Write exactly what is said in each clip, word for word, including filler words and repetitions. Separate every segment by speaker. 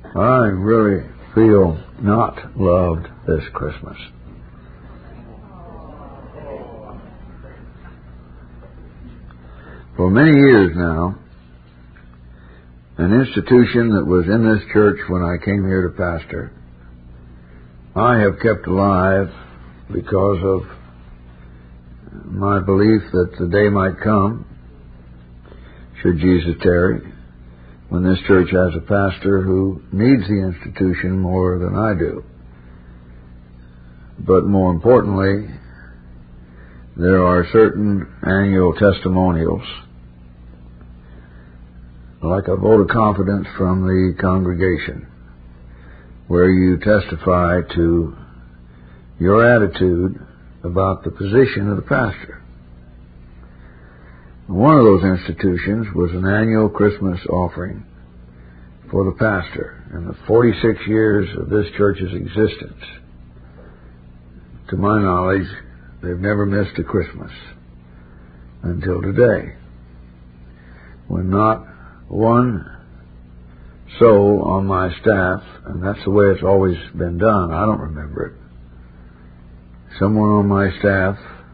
Speaker 1: I really feel not loved this Christmas. For many years now, an institution that was in this church when I came here to pastor, I have kept alive because of my belief that the day might come, should Jesus tarry, when this church has a pastor who needs the institution more than I do. But more importantly, there are certain annual testimonials, like a vote of confidence from the congregation, where you testify to your attitude about the position of the pastor. One of those institutions was an annual Christmas offering for the pastor. In the forty-six years of this church's existence, to my knowledge, they've never missed a Christmas until today, when not one soul on my staff, and that's the way it's always been done, I don't remember it, someone on my staff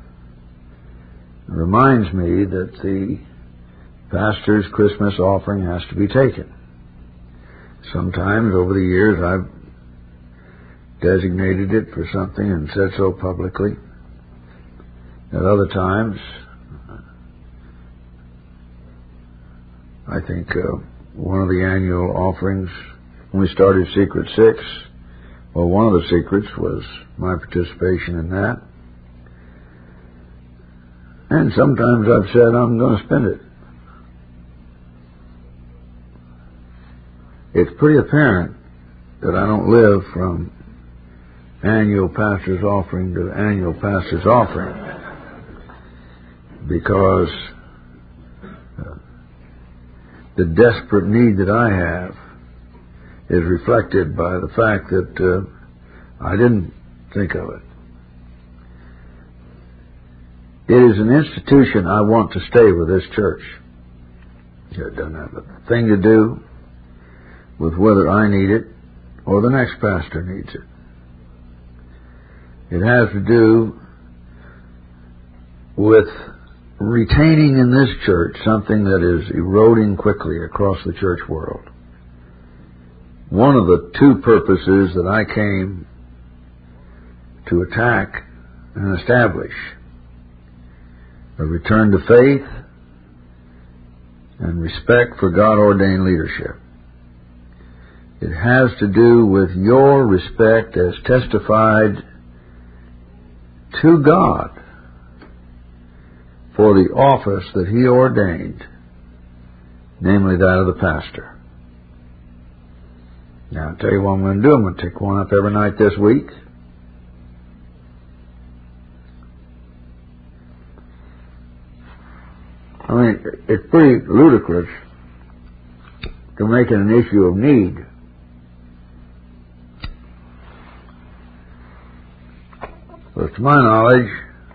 Speaker 1: reminds me that the pastor's Christmas offering has to be taken. Sometimes over the years I've designated it for something and said so publicly. At other times, I think uh, one of the annual offerings, when we started Secret Six, well, one of the secrets was my participation in that. And sometimes I've said I'm going to spend it. It's pretty apparent that I don't live from annual pastor's offering to annual pastor's offering, because uh, the desperate need that I have is reflected by the fact that uh, I didn't think of it. It is an institution I want to stay with this church. It doesn't have a thing to do with whether I need it or the next pastor needs it. It has to do with retaining in this church something that is eroding quickly across the church world. One of the two purposes that I came to attack and establish: a return to faith and respect for God-ordained leadership. It has to do with your respect as testified to God for the office that He ordained, namely that of the pastor. Now, I'll tell you what I'm going to do. I'm going to take one up every night this week. I mean, it's pretty ludicrous to make it an issue of need. But to my knowledge,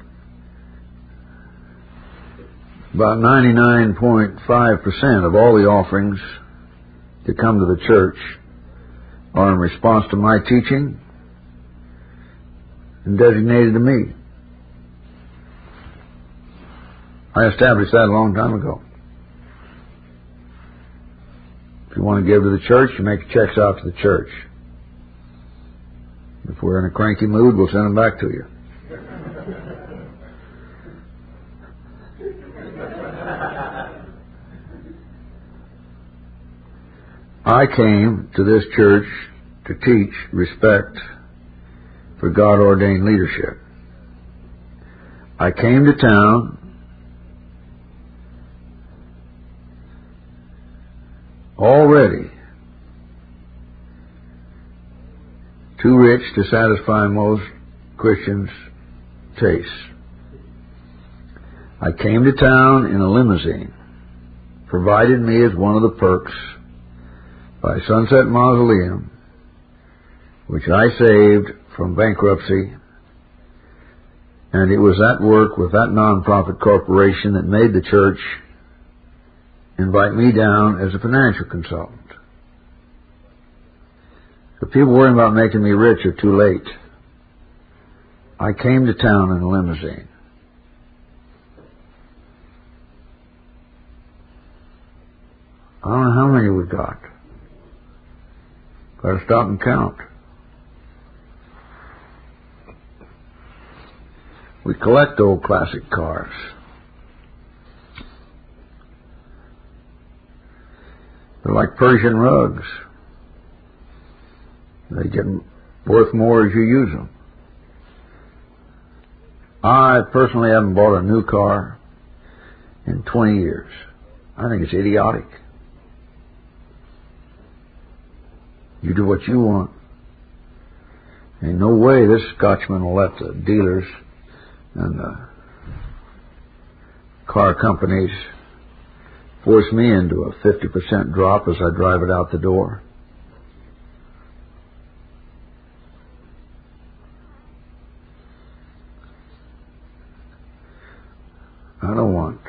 Speaker 1: about ninety-nine point five percent of all the offerings that come to the church are in response to my teaching and designated to me. I established that a long time ago. If you want to give to the church, you make checks out to the church. If we're in a cranky mood, we'll send them back to you. I came to this church to teach respect for God-ordained leadership. I came to town already too rich to satisfy most Christians' tastes. I came to town in a limousine, provided me as one of the perks by Sunset Mausoleum, which I saved from bankruptcy, and it was that work with that nonprofit corporation that made the church invite me down as a financial consultant. The people worrying about making me rich are too late. I came to town in a limousine. I don't know how many we got. Got to stop and count. We collect old classic cars. They're like Persian rugs. They get worth more as you use them. I personally haven't bought a new car in twenty years. I think it's idiotic. You do what you want. Ain't no way this Scotchman will let the dealers and the car companies force me into a fifty percent drop as I drive it out the door. I don't want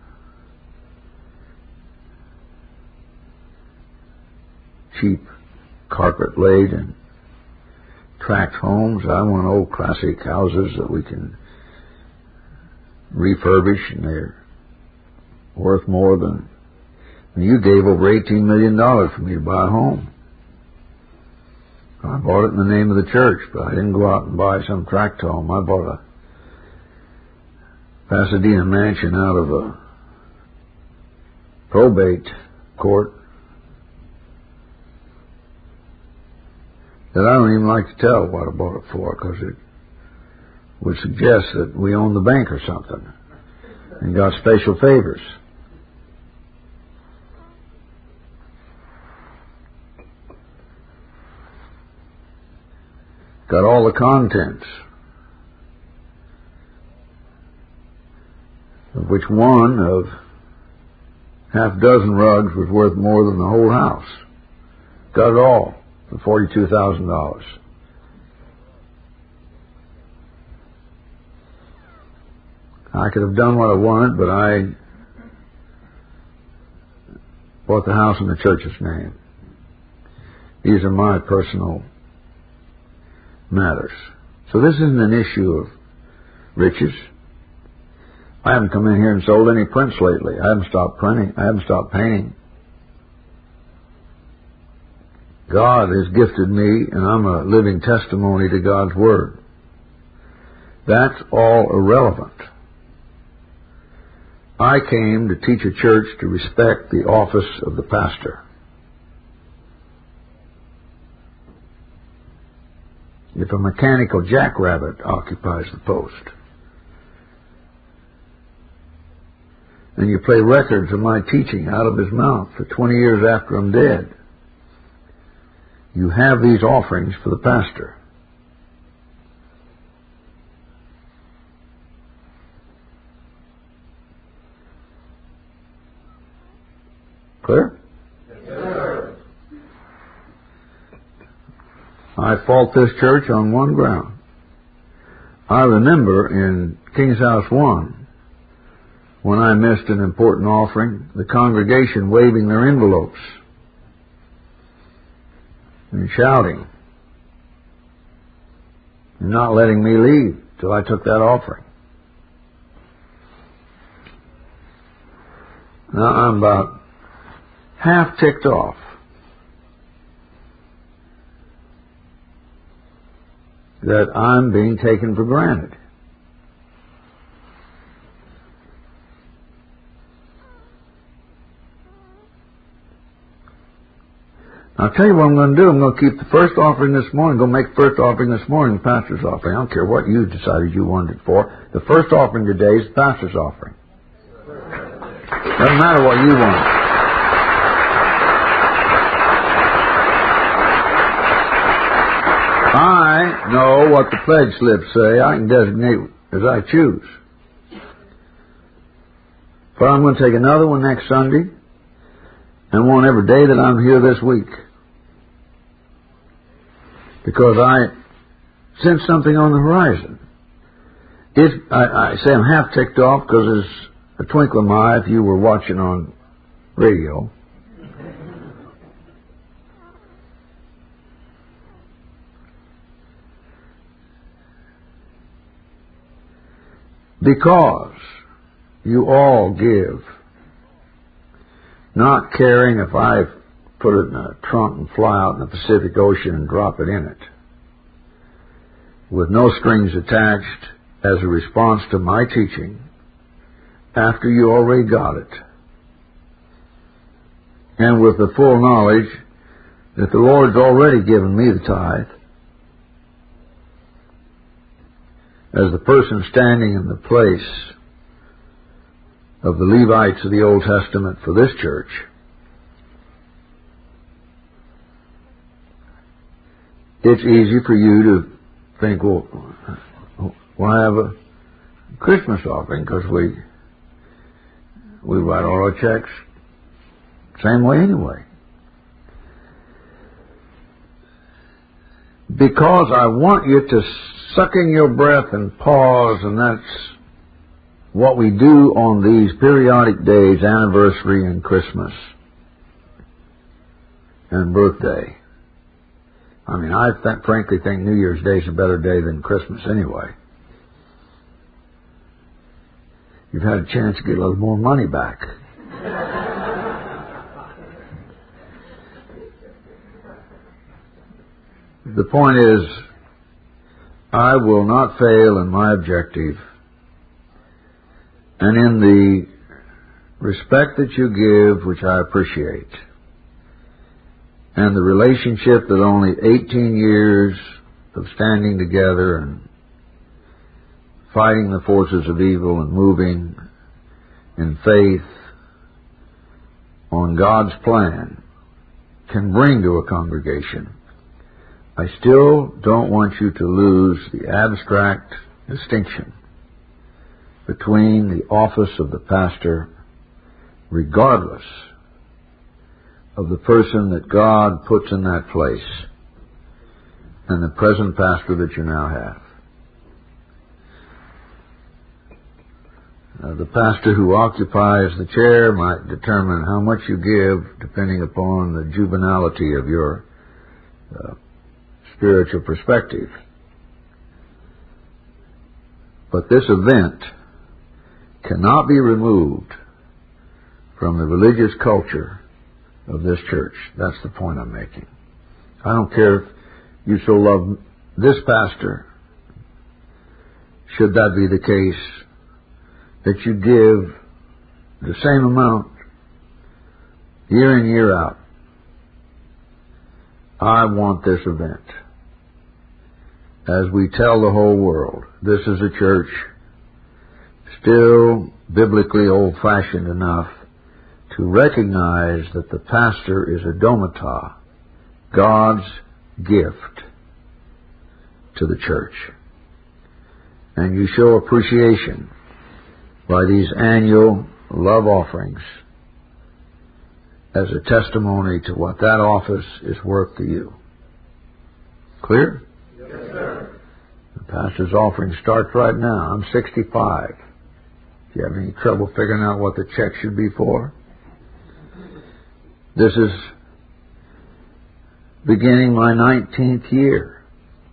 Speaker 1: cheap carpet laid and tract homes. I want old classic houses that we can refurbish, and they're worth more than... You gave over eighteen million dollars for me to buy a home. I bought it in the name of the church, but I didn't go out and buy some tract home. I bought a Pasadena mansion out of a probate court that I don't even like to tell what I bought it for, because it would suggest that we own the bank or something and got special favors. Got all the contents, of which one of half dozen rugs was worth more than the whole house. Got it all for forty-two thousand dollars. I could have done what I wanted, but I bought the house in the church's name. These are my personal matters. So this isn't an issue of riches. I haven't come in here and sold any prints lately. I haven't stopped printing. I haven't stopped painting. God has gifted me, and I'm a living testimony to God's Word. That's all irrelevant. I came to teach a church to respect the office of the pastor. If a mechanical jackrabbit occupies the post, and you play records of my teaching out of his mouth for twenty years after I'm dead, you have these offerings for the pastor. Clear?
Speaker 2: Yes, sir.
Speaker 1: I fault this church on one ground. I remember in King's House one, when I missed an important offering, the congregation waving their envelopes and shouting and not letting me leave till I took that offering. Now I'm about half ticked off that I'm being taken for granted. I'll tell you what I'm going to do. I'm going to keep the first offering this morning. I'm going to make the first offering this morning the pastor's offering. I don't care what you decided you wanted it for. The first offering today is the pastor's offering. Doesn't matter what you want. I know what the pledge slips say. I can designate as I choose. But I'm going to take another one next Sunday and one every day that I'm here this week. Because I sense something on the horizon. If I, I say I'm half ticked off because there's a twinkle in my eye if you were watching on radio. Because you all give, not caring if I put it in a trunk and fly out in the Pacific Ocean and drop it in it, with no strings attached, as a response to my teaching, after you already got it, and with the full knowledge that the Lord's already given me the tithe, as the person standing in the place of the Levites of the Old Testament for this church, it's easy for you to think, well, why have a Christmas offering? Because we we write all our checks same way anyway. Because I want you to suck in your breath and pause, and that's what we do on these periodic days, anniversary and Christmas and birthday. I mean, I th- frankly think New Year's Day is a better day than Christmas anyway. You've had a chance to get a little more money back. The point is, I will not fail in my objective, and in the respect that you give, which I appreciate, and the relationship that only eighteen years of standing together and fighting the forces of evil and moving in faith on God's plan can bring to a congregation, I still don't want you to lose the abstract distinction between the office of the pastor, regardless of the person that God puts in that place, and the present pastor that you now have. Uh, the pastor who occupies the chair might determine how much you give depending upon the juvenility of your uh, spiritual perspective. But this event cannot be removed from the religious culture of this church. That's the point I'm making. I don't care if you so love this pastor, should that be the case, that you give the same amount year in, year out. I want this event, as we tell the whole world, this is a church still biblically old-fashioned enough to recognize that the pastor is a domata, God's gift to the church. And you show appreciation by these annual love offerings as a testimony to what that office is worth to you. Clear?
Speaker 2: Yes, sir.
Speaker 1: The pastor's offering starts right now. I'm sixty-five. If you have any trouble figuring out what the check should be for, this is beginning my nineteenth year.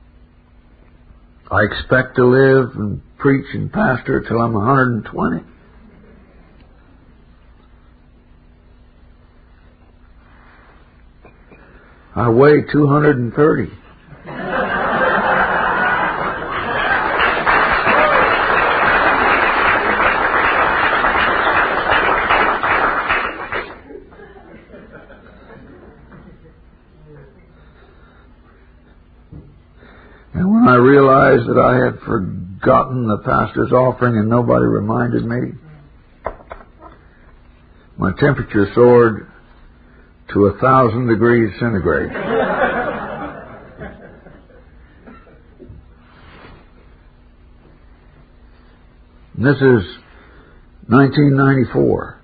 Speaker 1: I expect to live and preach and pastor till I'm one hundred twenty. I weigh two hundred thirty. And when I realized that I had forgotten the pastor's offering and nobody reminded me, my temperature soared to a thousand degrees centigrade. And this is nineteen ninety-four.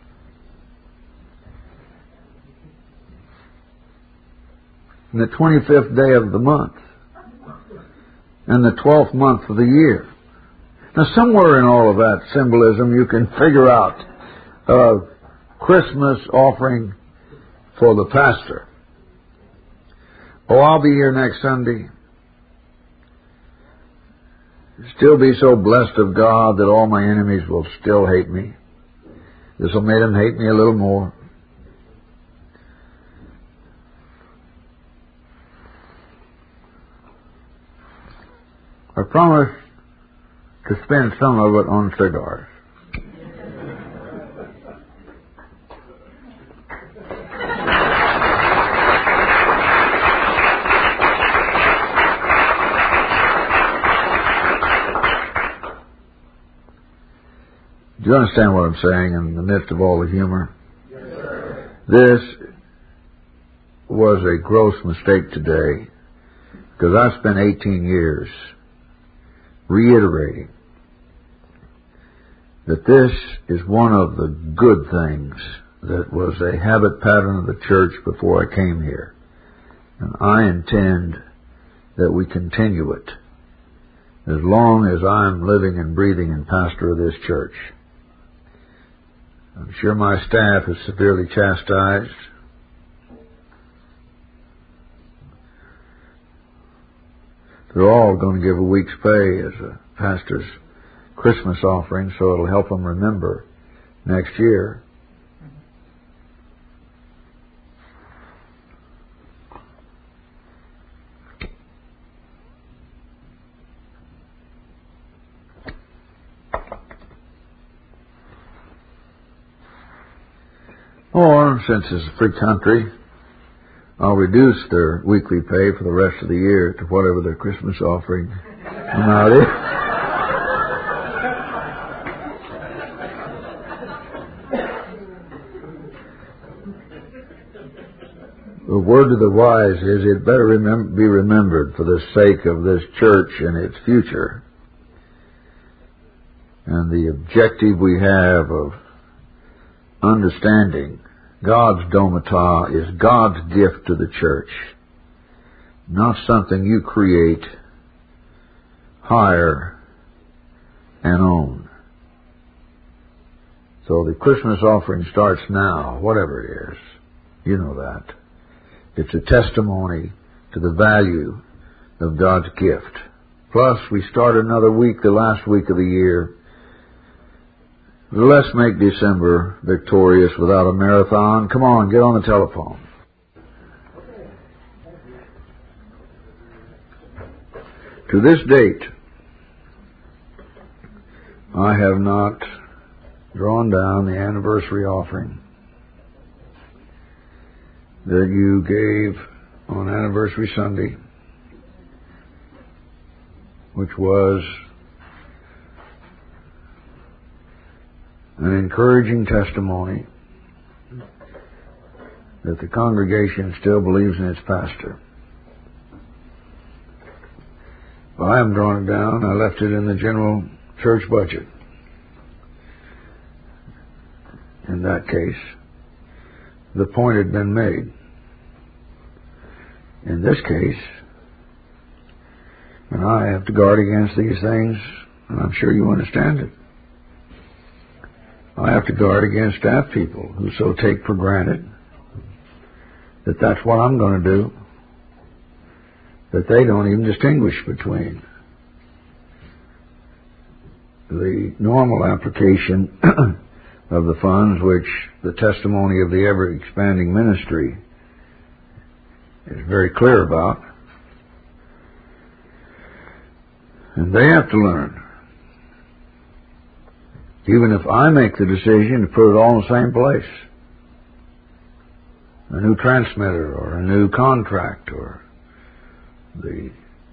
Speaker 1: And the twenty-fifth day of the month. And the twelfth month of the year. Now, somewhere in all of that symbolism, you can figure out a Christmas offering for the pastor. Oh, I'll be here next Sunday. still be so blessed of God that all my enemies will still hate me. This will make them hate me a little more. I promise to spend some of it on cigars. Do you understand what I'm saying in the midst of all the humor?
Speaker 2: Yes, sir.
Speaker 1: This was a gross mistake today, because I spent eighteen years reiterating that this is one of the good things that was a habit pattern of the church before I came here. And I intend that we continue it as long as I'm living and breathing and pastor of this church. I'm sure my staff is severely chastised. They're all going to give a week's pay as a pastor's Christmas offering, so it'll help them remember next year. Or, since it's a free country, I'll reduce their weekly pay for the rest of the year to whatever their Christmas offering amount is. The word of the wise is it better remem- be remembered for the sake of this church and its future. And the objective we have of understanding God's domata is God's gift to the church, not something you create, hire, and own. So the Christmas offering starts now, whatever it is. You know that. It's a testimony to the value of God's gift. Plus, we start another week, the last week of the year. Let's make December victorious without a marathon. Come on, get on the telephone. To this date, I have not drawn down the anniversary offering that you gave on Anniversary Sunday, which was an encouraging testimony that the congregation still believes in its pastor. But I haven't drawn it down. I left it in the general church budget. In that case, the point had been made. In this case, and I have to guard against these things, and I'm sure you understand it, I have to guard against staff people who so take for granted that that's what I'm going to do, that they don't even distinguish between the normal application of the funds, which the testimony of the ever-expanding ministry is very clear about, and they have to learn. Even if I make the decision to put it all in the same place, a new transmitter or a new contract or the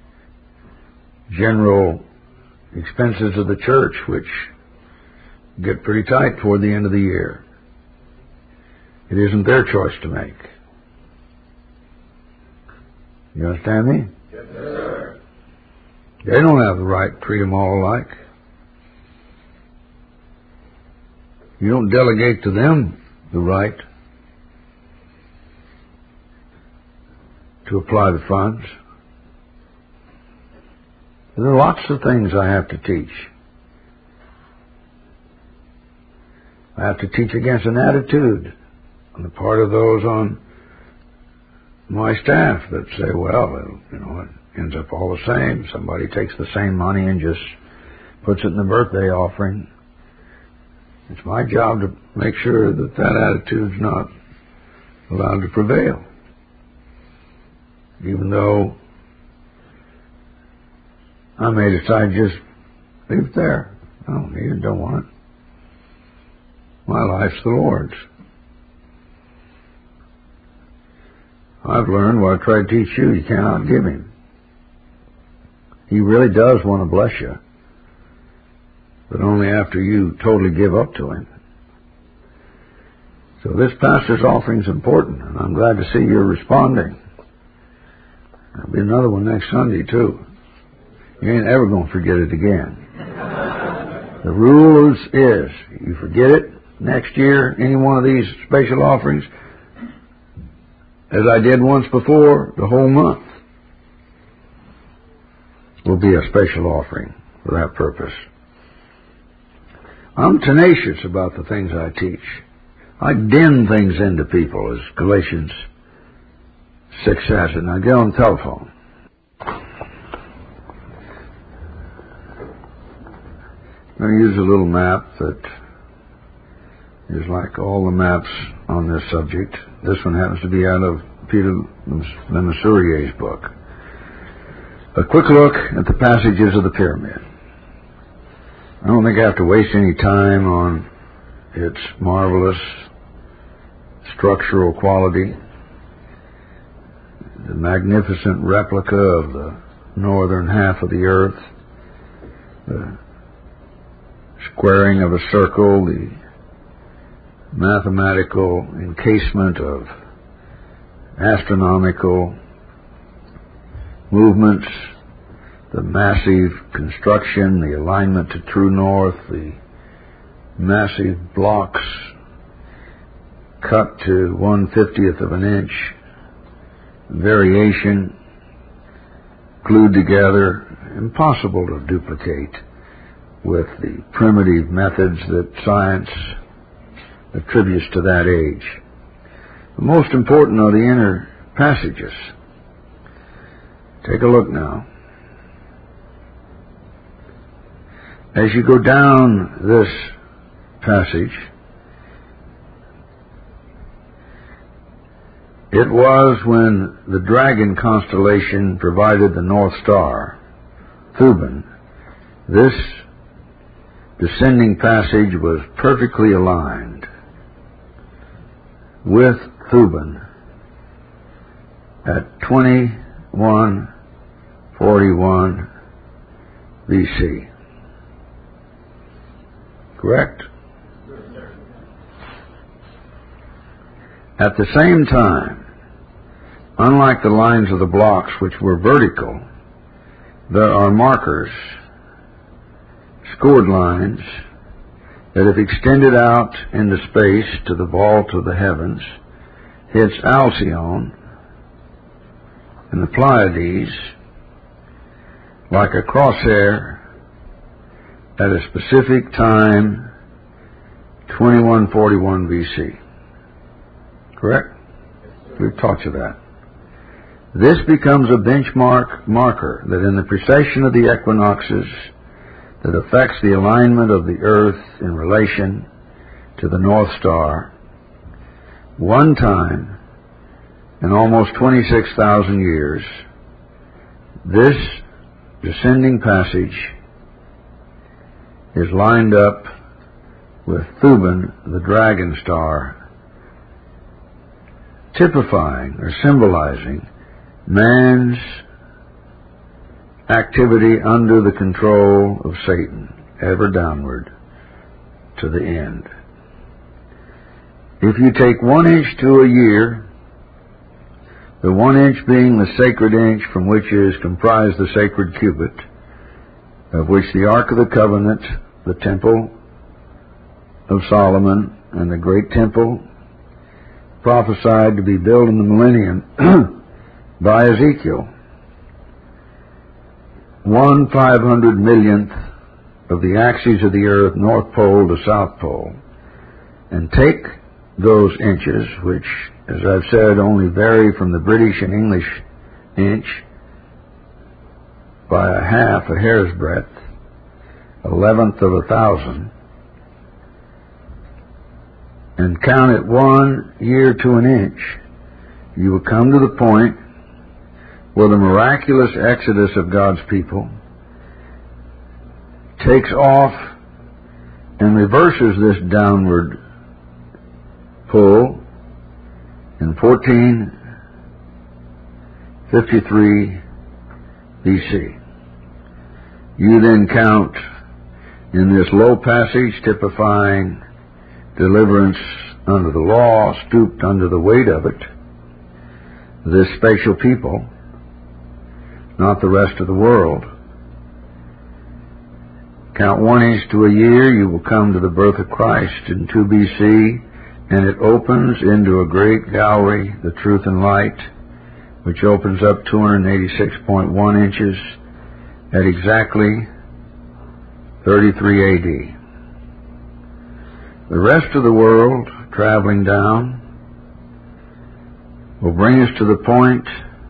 Speaker 1: general expenses of the church, which get pretty tight toward the end of the year. It isn't their choice to make. You understand me?
Speaker 2: Yes, sir.
Speaker 1: They don't have the right to treat them all alike. You don't delegate to them the right to apply the funds. There are lots of things I have to teach. I have to teach against an attitude on the part of those on my staff that say, well, you know, it ends up all the same. Somebody takes the same money and just puts it in the birthday offering. It's my job to make sure that that attitude's not allowed to prevail. Even though I may decide just leave it there. I don't need it, don't want it. My life's the Lord's. I've learned what I try to teach you, you can't outgive Him. He really does want to bless you, but only after you totally give up to Him. So this pastor's offering is important, and I'm glad to see you're responding. There'll be another one next Sunday, too. You ain't ever going to forget it again. The rule is, you forget it next year, any one of these special offerings, as I did once before, the whole month will be a special offering for that purpose. I'm tenacious about the things I teach. I den things into people, as Galatians six says it. Now get on the telephone. I'm going to use a little map that is like all the maps on this subject. This one happens to be out of Peter Lemesurier's book. A quick look at the passages of the pyramid. I don't think I have to waste any time on its marvelous structural quality, the magnificent replica of the northern half of the earth, the squaring of a circle, the mathematical encasement of astronomical movements, the massive construction, the alignment to true north, the massive blocks cut to one fiftieth of an inch, variation, glued together, impossible to duplicate with the primitive methods that science attributes to that age. The most important are the inner passages. Take a look now. As you go down this passage, it was when the dragon constellation provided the North Star, Thuban, this descending passage was perfectly aligned with Thuban at twenty-one forty-one B C. Correct? At the same time, unlike the lines of the blocks which were vertical, there are markers, scored lines, that have extended out into space to the vault of the heavens, hits Alcyone and the Pleiades like a crosshair at a specific time, twenty-one forty-one B C. Correct? We've taught you that. This becomes a benchmark marker that in the precession of the equinoxes that affects the alignment of the earth in relation to the North Star, one time in almost twenty-six thousand years, this descending passage is lined up with Thuban, the dragon star, typifying or symbolizing man's activity under the control of Satan, ever downward to the end. If you take one inch to a year, the one inch being the sacred inch from which is comprised the sacred cubit, of which the Ark of the Covenant, the Temple of Solomon, and the great temple prophesied to be built in the millennium by Ezekiel, one five hundred millionth of the axes of the earth, North Pole to South Pole, and take those inches, which, as I've said, only vary from the British and English inch by a half, a hair's breadth, eleventh of a thousand, and count it one year to an inch, you will come to the point where the miraculous exodus of God's people takes off and reverses this downward pull in fourteen fifty-three B C. You then count in this low passage typifying deliverance under the law, stooped under the weight of it, this special people, not the rest of the world. Count one inch to a year, you will come to the birth of Christ in two B C, and it opens into a great gallery, the Truth and Light, which opens up two hundred eighty-six point one inches at exactly thirty-three A D. The rest of the world, traveling down, will bring us to the point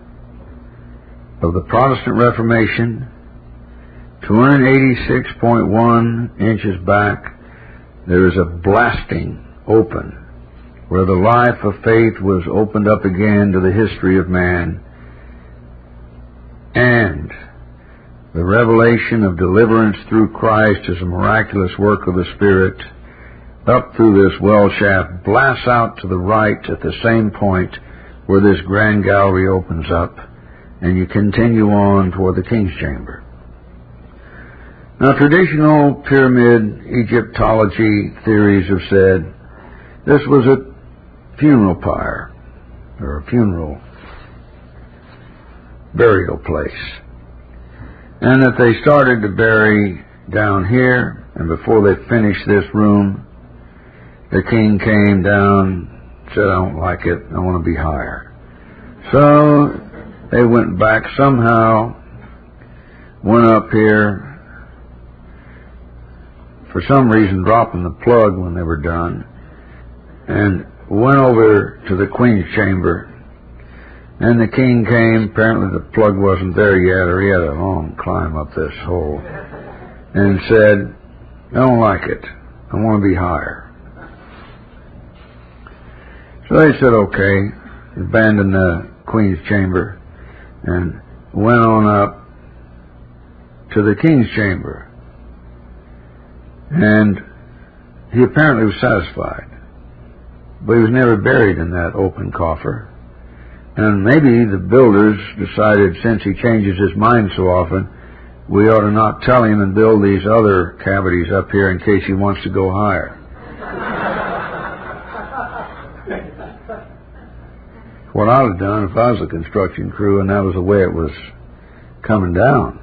Speaker 1: of the Protestant Reformation, two hundred eighty-six point one inches back. There is a blasting open where the life of faith was opened up again to the history of man, and the revelation of deliverance through Christ as a miraculous work of the Spirit up through this well shaft blasts out to the right at the same point where this grand gallery opens up, and you continue on toward the King's Chamber. Now, traditional pyramid Egyptology theories have said this was a funeral pyre, or a funeral burial place, and that they started to bury down here, and before they finished this room, the king came down, said, I don't like it, I want to be higher. So they went back somehow, went up here, for some reason dropping the plug when they were done, and went over to the Queen's Chamber. And the king came, apparently the plug wasn't there yet, or he had a long climb up this hole, and said, I don't like it, I want to be higher. So they said, okay, abandoned the Queen's Chamber and went on up to the King's Chamber. And he apparently was satisfied, but he was never buried in that open coffer. And maybe the builders decided, since he changes his mind so often, we ought to not tell him and build these other cavities up here in case he wants to go higher. What I would have done if I was a construction crew and that was the way it was coming down.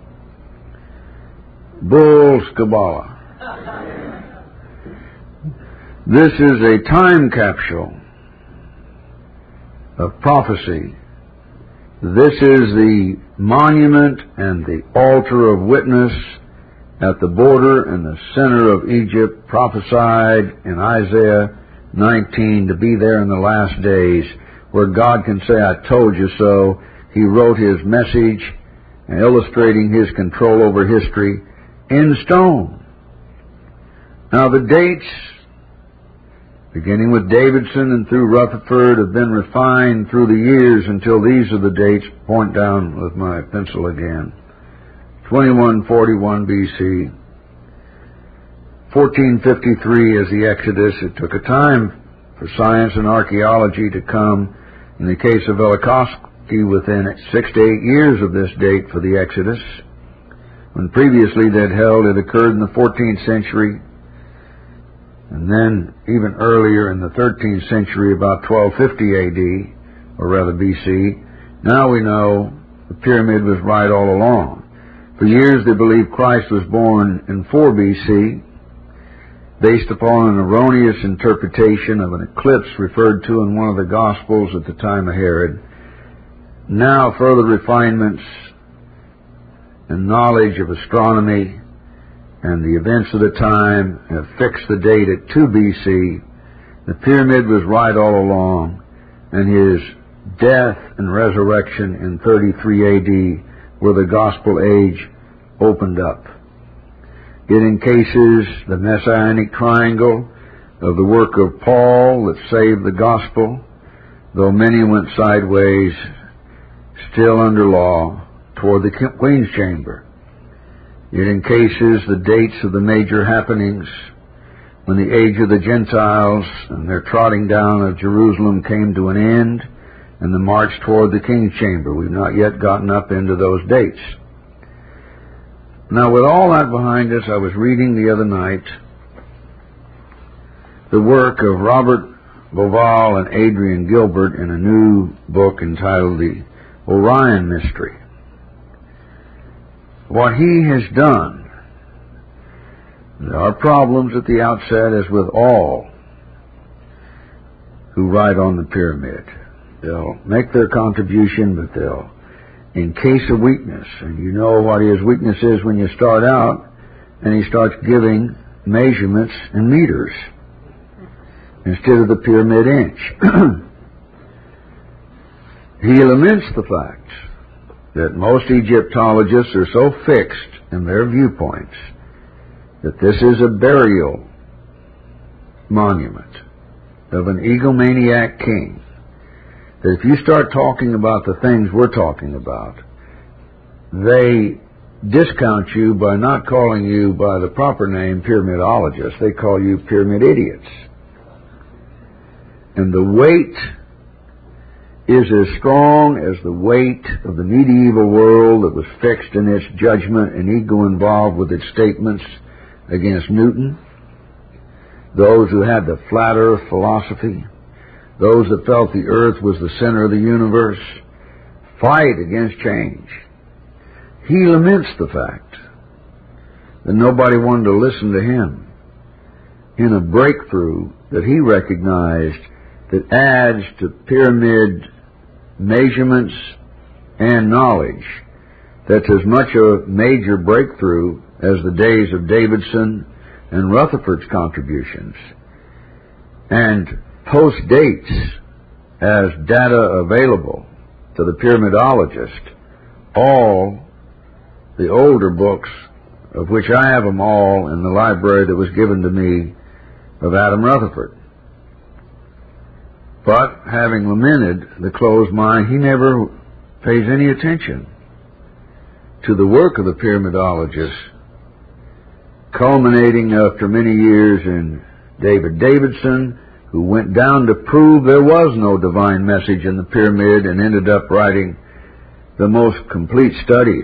Speaker 1: Bull's Kabbalah. This is a time capsule of prophecy. This is the monument and the altar of witness at the border and the center of Egypt, prophesied in Isaiah nineteen to be there in the last days, where God can say, I told you so. He wrote his message, illustrating his control over history, in stone. Now the dates, beginning with Davidson and through Rutherford, have been refined through the years until these are the dates. Point down with my pencil again. twenty-one forty-one B C. fourteen fifty-three is the Exodus. It took a time for science and archaeology to come, in the case of Velikovsky, within six to eight years of this date for the Exodus, when previously they'd held it occurred in the fourteenth century, and then even earlier in the thirteenth century, about twelve fifty A D, or rather B C. Now we know the pyramid was right all along. For years they believed Christ was born in four B C, based upon an erroneous interpretation of an eclipse referred to in one of the Gospels at the time of Herod. Now further refinements and knowledge of astronomy and the events of the time have fixed the date at two B C. The pyramid was right all along, and his death and resurrection in thirty-three A D were the gospel age opened up. It encases the messianic triangle of the work of Paul that saved the gospel, though many went sideways, still under law, toward the Queen's Chamber. It encases the dates of the major happenings when the age of the Gentiles and their trotting down of Jerusalem came to an end, and the march toward the King's Chamber. We've not yet gotten up into those dates. Now, with all that behind us, I was reading the other night the work of Robert Bauval and Adrian Gilbert in a new book entitled The Orion Mystery. What he has done, there are problems at the outset, as with all who write on the pyramid. They'll make their contribution, but they'll encase a weakness. And you know what his weakness is when you start out, and he starts giving measurements in meters instead of the pyramid inch. He laments the fact that most Egyptologists are so fixed in their viewpoints that this is a burial monument of an egomaniac king, that if you start talking about the things we're talking about, they discount you by not calling you by the proper name pyramidologist. They call you pyramid idiots. And the weight is as strong as the weight of the medieval world that was fixed in its judgment and ego involved with its statements against Newton, those who had the flat earth philosophy, those that felt the earth was the center of the universe, fight against change. He laments the fact that nobody wanted to listen to him in a breakthrough that he recognized that adds to pyramid measurements and knowledge. That's as much a major breakthrough as the days of Davidson and Rutherford's contributions, and post-dates as data available to the pyramidologist all the older books, of which I have them all in the library that was given to me of Adam Rutherford. But, having lamented the closed mind, he never pays any attention to the work of the pyramidologists, culminating after many years in David Davidson, who went down to prove there was no divine message in the pyramid and ended up writing the most complete studies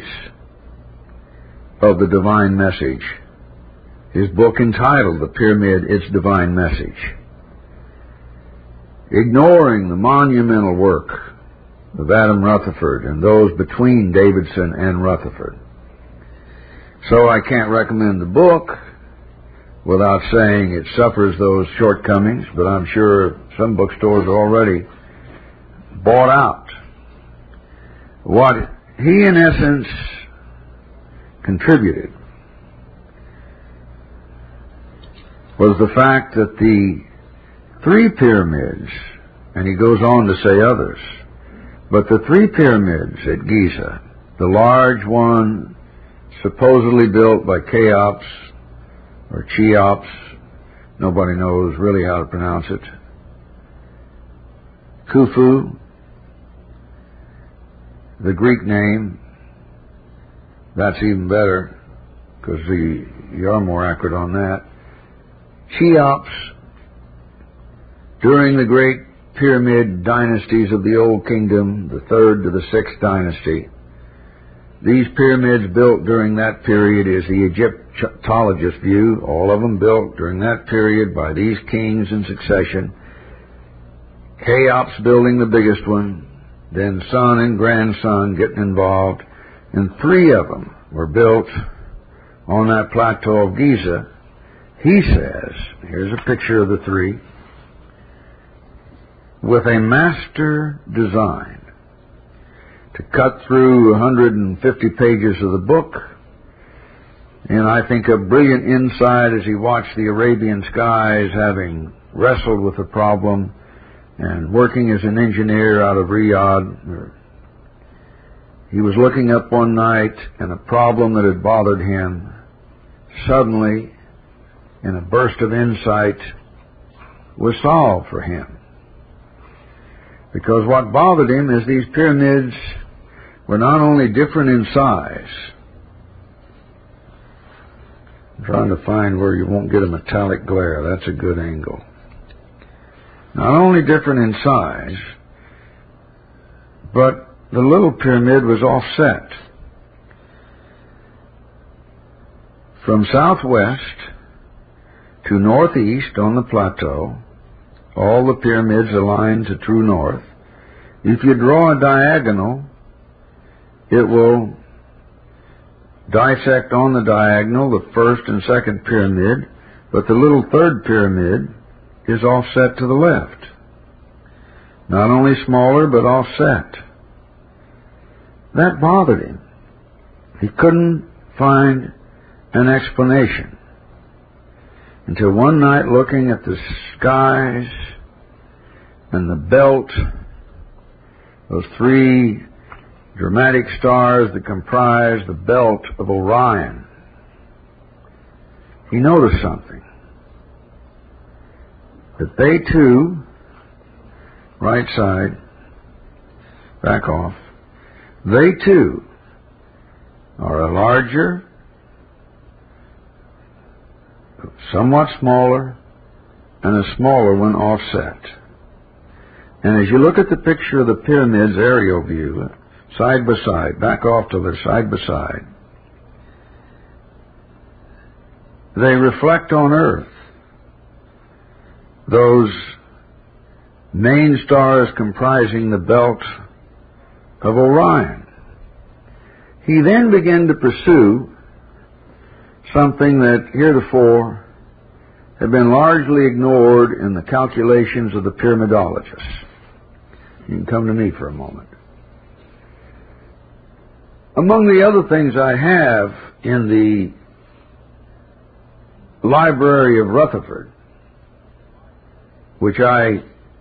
Speaker 1: of the divine message. His book entitled The Pyramid, Its Divine Message. Ignoring the monumental work of Adam Rutherford and those between Davidson and Rutherford. So I can't recommend the book without saying it suffers those shortcomings, but I'm sure some bookstores are already bought out. What he, in essence, contributed was the fact that the three pyramids, and he goes on to say others, but the three pyramids at Giza, the large one supposedly built by Cheops, or Cheops, nobody knows really how to pronounce it, Khufu, the Greek name, that's even better, because you're more accurate on that. Cheops, during the great pyramid dynasties of the Old Kingdom, the third to the sixth dynasty, these pyramids built during that period is the Egyptologist view, all of them built during that period by these kings in succession. Cheops building the biggest one, then son and grandson getting involved, and three of them were built on that plateau of Giza. He says, here's a picture of the three, with a master design to cut through one hundred fifty pages of the book, and I think a brilliant insight as he watched the Arabian skies, having wrestled with the problem and working as an engineer out of Riyadh. He was looking up one night, and a problem that had bothered him suddenly, in a burst of insight, was solved for him. Because what bothered him is these pyramids were not only different in size. I'm trying to find where you won't get a metallic glare. That's a good angle. Not only different in size, but the little pyramid was offset. From southwest to northeast on the plateau, all the pyramids align to true north. If you draw a diagonal, it will dissect on the diagonal the first and second pyramid, but the little third pyramid is offset to the left. Not only smaller, but offset. That bothered him. He couldn't find an explanation until one night, looking at the skies and the belt, those three dramatic stars that comprise the belt of Orion, he noticed something. That they too, right side, back off, they too are a larger, somewhat smaller, and a smaller one offset. And as you look at the picture of the pyramids aerial view, side by side, back off to the side by side, they reflect on Earth. Those main stars comprising the belt of Orion. He then began to pursue something that heretofore had been largely ignored in the calculations of the pyramidologists. You can come to me for a moment. Among the other things I have in the Library of Rutherford, which I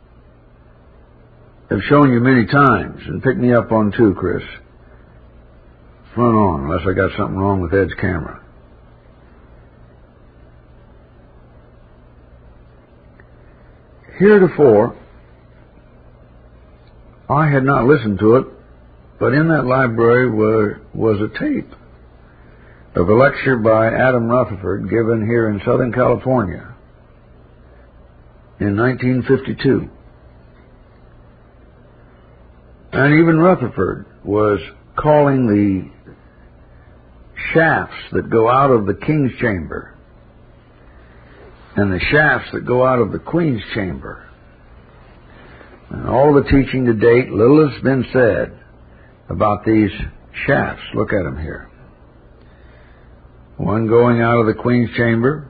Speaker 1: have shown you many times, and pick me up on too, Chris. Front on, unless I got something wrong with Ed's camera. Heretofore, I had not listened to it, but in that library were, was a tape of a lecture by Adam Rutherford given here in Southern California in nineteen fifty-two. And even Rutherford was calling the shafts that go out of the King's Chamber and the shafts that go out of the Queen's Chamber. And all the teaching to date, little has been said about these shafts. Look at them here. One going out of the Queen's Chamber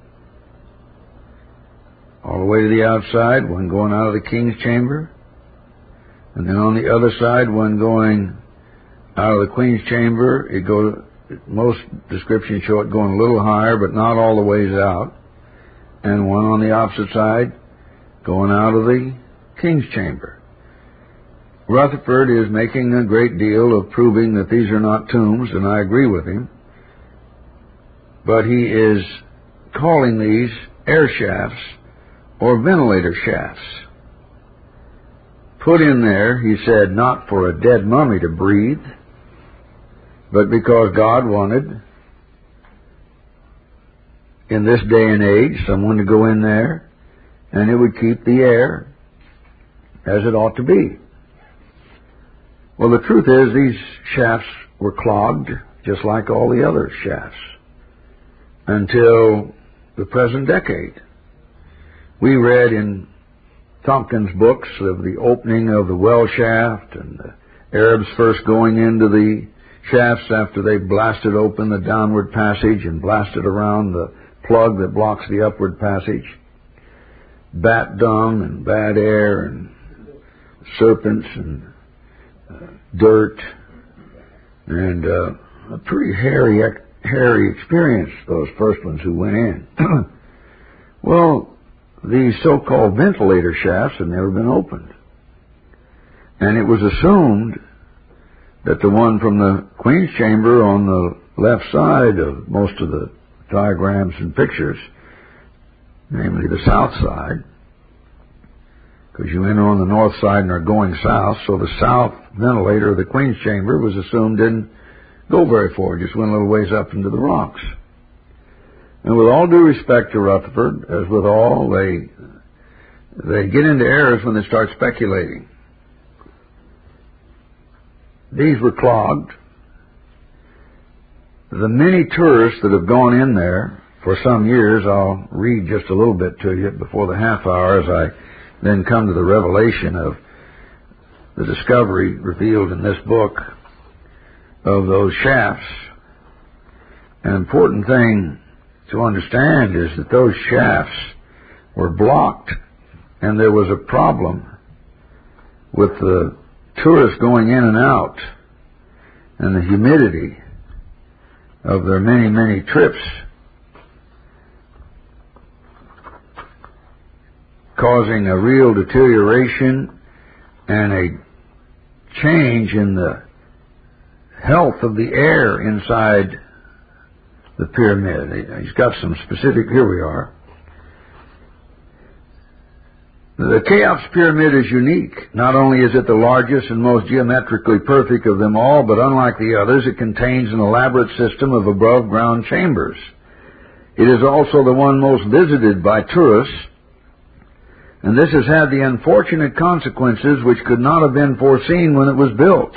Speaker 1: all the way to the outside, one going out of the King's Chamber, and then on the other side, one going out of the Queen's Chamber. It go, most descriptions show it going a little higher, but not all the ways out. And one on the opposite side, going out of the King's Chamber. Rutherford is making a great deal of proving that these are not tombs, and I agree with him. But he is calling these air shafts or ventilator shafts. Put in there, he said, not for a dead mummy to breathe, but because God wanted, in this day and age, someone to go in there and it would keep the air as it ought to be. Well, the truth is these shafts were clogged just like all the other shafts until the present decade. We read in Tompkins' books of the opening of the well shaft and the Arabs first going into the shafts after they blasted open the downward passage and blasted around the plug that blocks the upward passage. Bat dung and bad air and serpents and uh, dirt and uh, a pretty hairy, hairy experience, those first ones who went in. Well, these so-called ventilator shafts had never been opened. And it was assumed that the one from the Queen's Chamber on the left side of most of the diagrams and pictures, namely the south side, because you enter on the north side and are going south, so the south ventilator of the Queen's Chamber was assumed didn't go very far, just went a little ways up into the rocks. And with all due respect to Rutherford, as with all, they they get into errors when they start speculating. These were clogged. The many tourists that have gone in there for some years, I'll read just a little bit to you before the half hour as I then come to the revelation of the discovery revealed in this book of those shafts. An important thing to understand is that those shafts were blocked, and there was a problem with the tourists going in and out and the humidity of their many, many trips causing a real deterioration and a change in the health of the air inside the pyramid. He's got some specific, here we are. The Cheops Pyramid is unique. Not only is it the largest and most geometrically perfect of them all, but unlike the others, it contains an elaborate system of above-ground chambers. It is also the one most visited by tourists, and this has had the unfortunate consequences which could not have been foreseen when it was built.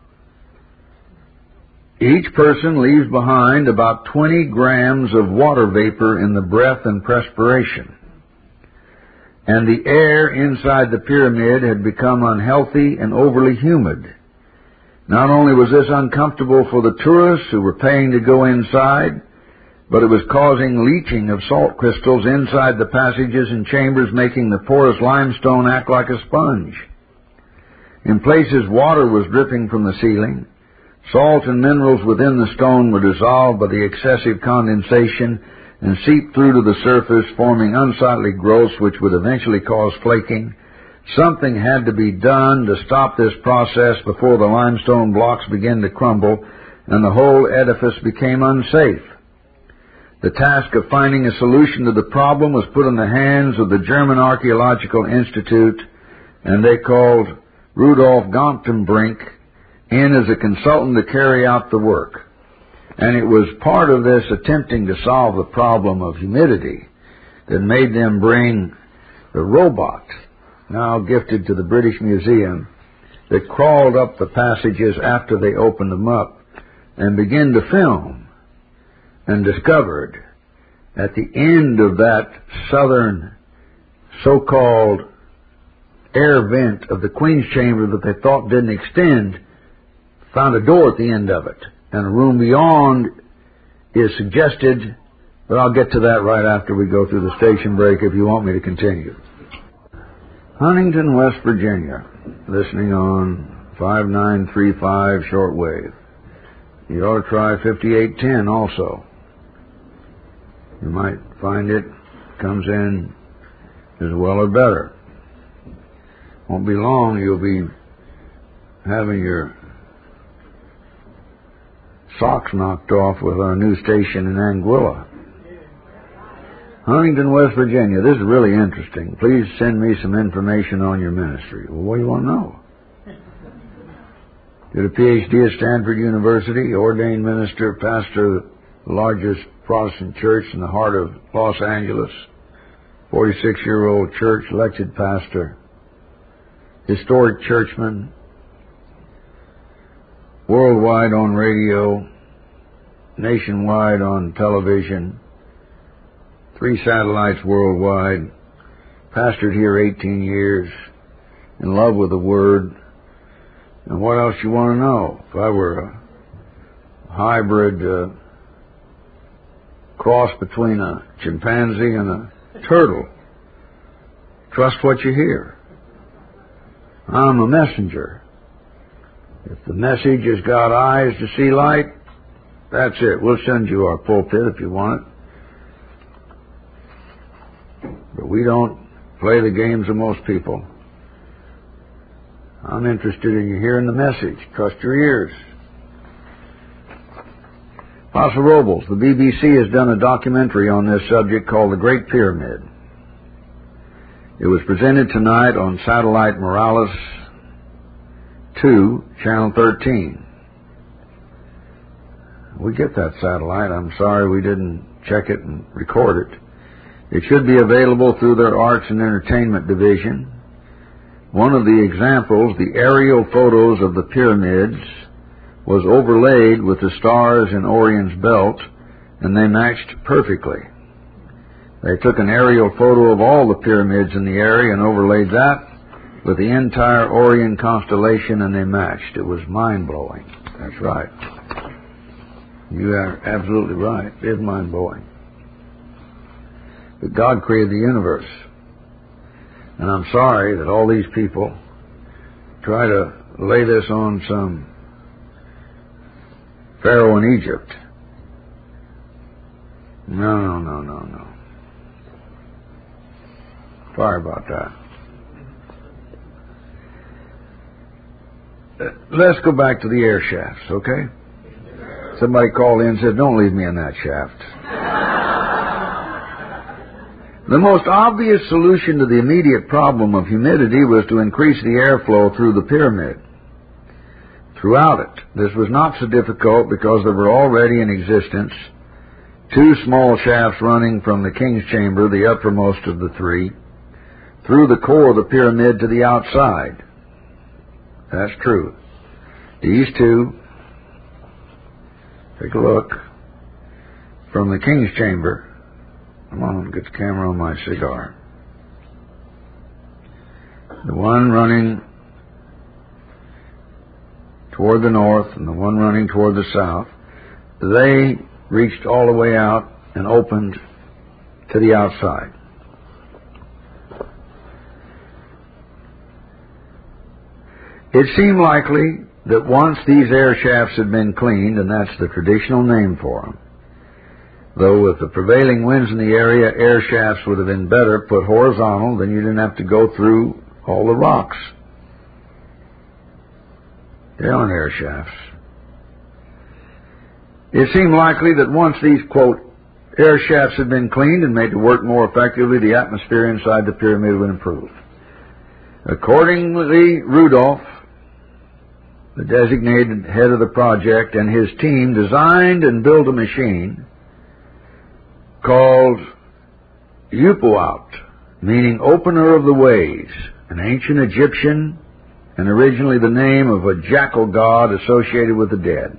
Speaker 1: Each person leaves behind about twenty grams of water vapor in the breath and perspiration. And the air inside the pyramid had become unhealthy and overly humid. Not only was this uncomfortable for the tourists who were paying to go inside, but it was causing leaching of salt crystals inside the passages and chambers, making the porous limestone act like a sponge. In places, water was dripping from the ceiling. Salt and minerals within the stone were dissolved by the excessive condensation and seep through to the surface, forming unsightly growths which would eventually cause flaking. Something had to be done to stop this process before the limestone blocks began to crumble and the whole edifice became unsafe. The task of finding a solution to the problem was put in the hands of the German Archaeological Institute, and they called Rudolf Gantenbrink in as a consultant to carry out the work. And it was part of this attempting to solve the problem of humidity that made them bring the robot, now gifted to the British Museum, that crawled up the passages after they opened them up and began to film, and discovered at the end of that southern so-called air vent of the Queen's Chamber that they thought didn't extend, found a door at the end of it. And a room beyond is suggested, but I'll get to that right after we go through the station break if you want me to continue. Huntington, West Virginia, listening on five nine three five shortwave. You ought to try fifty-eight ten also. You might find it comes in as well or better. Won't be long, you'll be having your socks knocked off with our new station in Anguilla. Huntington, West Virginia. This is really interesting. Please send me some information on your ministry. Well, what do you want to know? Did a P H D at Stanford University, ordained minister, pastor of the largest Protestant church in the heart of Los Angeles, forty-six-year-old church, elected pastor, historic churchman, worldwide on radio, nationwide on television, three satellites worldwide, pastored here eighteen years, in love with the Word. And what else you want to know? If I were a hybrid uh, cross between a chimpanzee and a turtle, trust what you hear. I'm a messenger. If the message has got eyes to see light, that's it. We'll send you our pulpit if you want it. But we don't play the games of most people. I'm interested in you hearing the message. Trust your ears. Paso Robles, the B B C has done a documentary on this subject called The Great Pyramid. It was presented tonight on Satellite Morales two, Channel thirteen. We get that satellite. I'm sorry we didn't check it and record it. It should be available through their Arts and Entertainment division. One of the examples, the aerial photos of the pyramids, was overlaid with the stars in Orion's belt, and they matched perfectly. They took an aerial photo of all the pyramids in the area and overlaid that with the entire Orion constellation, and they matched. It was mind-blowing. That's right. You are absolutely right. It is mind-blowing. But God created the universe. And I'm sorry that all these people try to lay this on some Pharaoh in Egypt. No, no, no, no, no. Sorry about that. Uh, let's go back to the air shafts, okay? Somebody called in and said, don't leave me in that shaft. The most obvious solution to the immediate problem of humidity was to increase the airflow through the pyramid. Throughout it, this was not so difficult because there were already in existence two small shafts running from the king's chamber, the uppermost of the three, through the core of the pyramid to the outside. That's true. These two, take a look, from the king's chamber. Come on, get the camera on my cigar. The one running toward the north and the one running toward the south, they reached all the way out and opened to the outside. It seemed likely that once these air shafts had been cleaned, and that's the traditional name for them, though with the prevailing winds in the area, air shafts would have been better put horizontal, then you didn't have to go through all the rocks. They aren't air shafts. It seemed likely that once these, quote, air shafts had been cleaned and made to work more effectively, the atmosphere inside the pyramid would improve. Accordingly, Rudolph, the designated head of the project, and his team designed and built a machine called Upuaut, meaning opener of the ways, an ancient Egyptian and originally the name of a jackal god associated with the dead.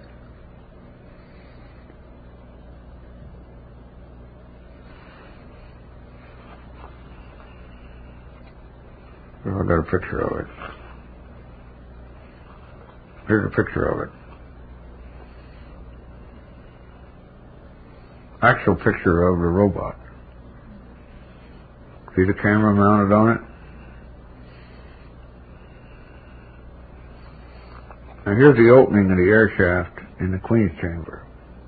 Speaker 1: Oh, I got a picture of it. Here's a picture of it. Actual picture of the robot. See the camera mounted on it? Now here's the opening of the air shaft in the Queen's chamber.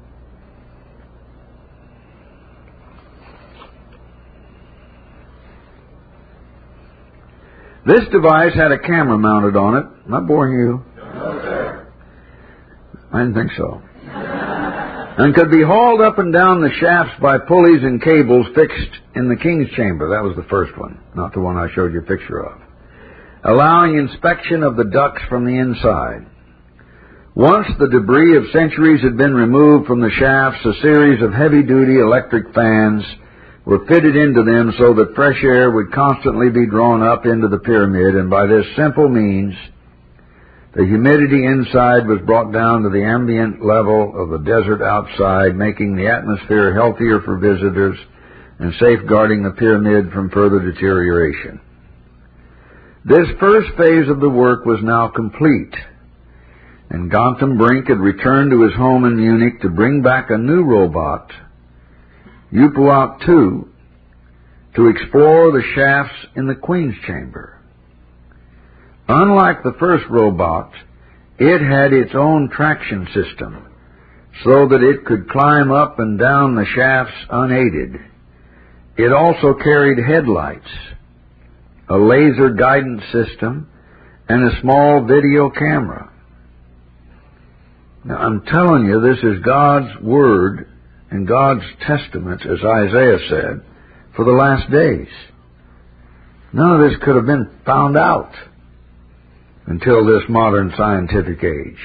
Speaker 1: This device had a camera mounted on it. Am I boring you?
Speaker 2: No, sir.
Speaker 1: I didn't think so. And could be hauled up and down the shafts by pulleys and cables fixed in the king's chamber. That was the first one, not the one I showed you a picture of. Allowing inspection of the ducts from the inside. Once the debris of centuries had been removed from the shafts, a series of heavy-duty electric fans were fitted into them so that fresh air would constantly be drawn up into the pyramid, and by this simple means, the humidity inside was brought down to the ambient level of the desert outside, making the atmosphere healthier for visitors and safeguarding the pyramid from further deterioration. This first phase of the work was now complete, and Gautam Brink had returned to his home in Munich to bring back a new robot, Upuaut two, to explore the shafts in the Queen's chamber. Unlike the first robot, it had its own traction system, so that it could climb up and down the shafts unaided. It also carried headlights, a laser guidance system, and a small video camera. Now, I'm telling you, this is God's Word and God's testament, as Isaiah said, for the last days. None of this could have been found out until this modern scientific age.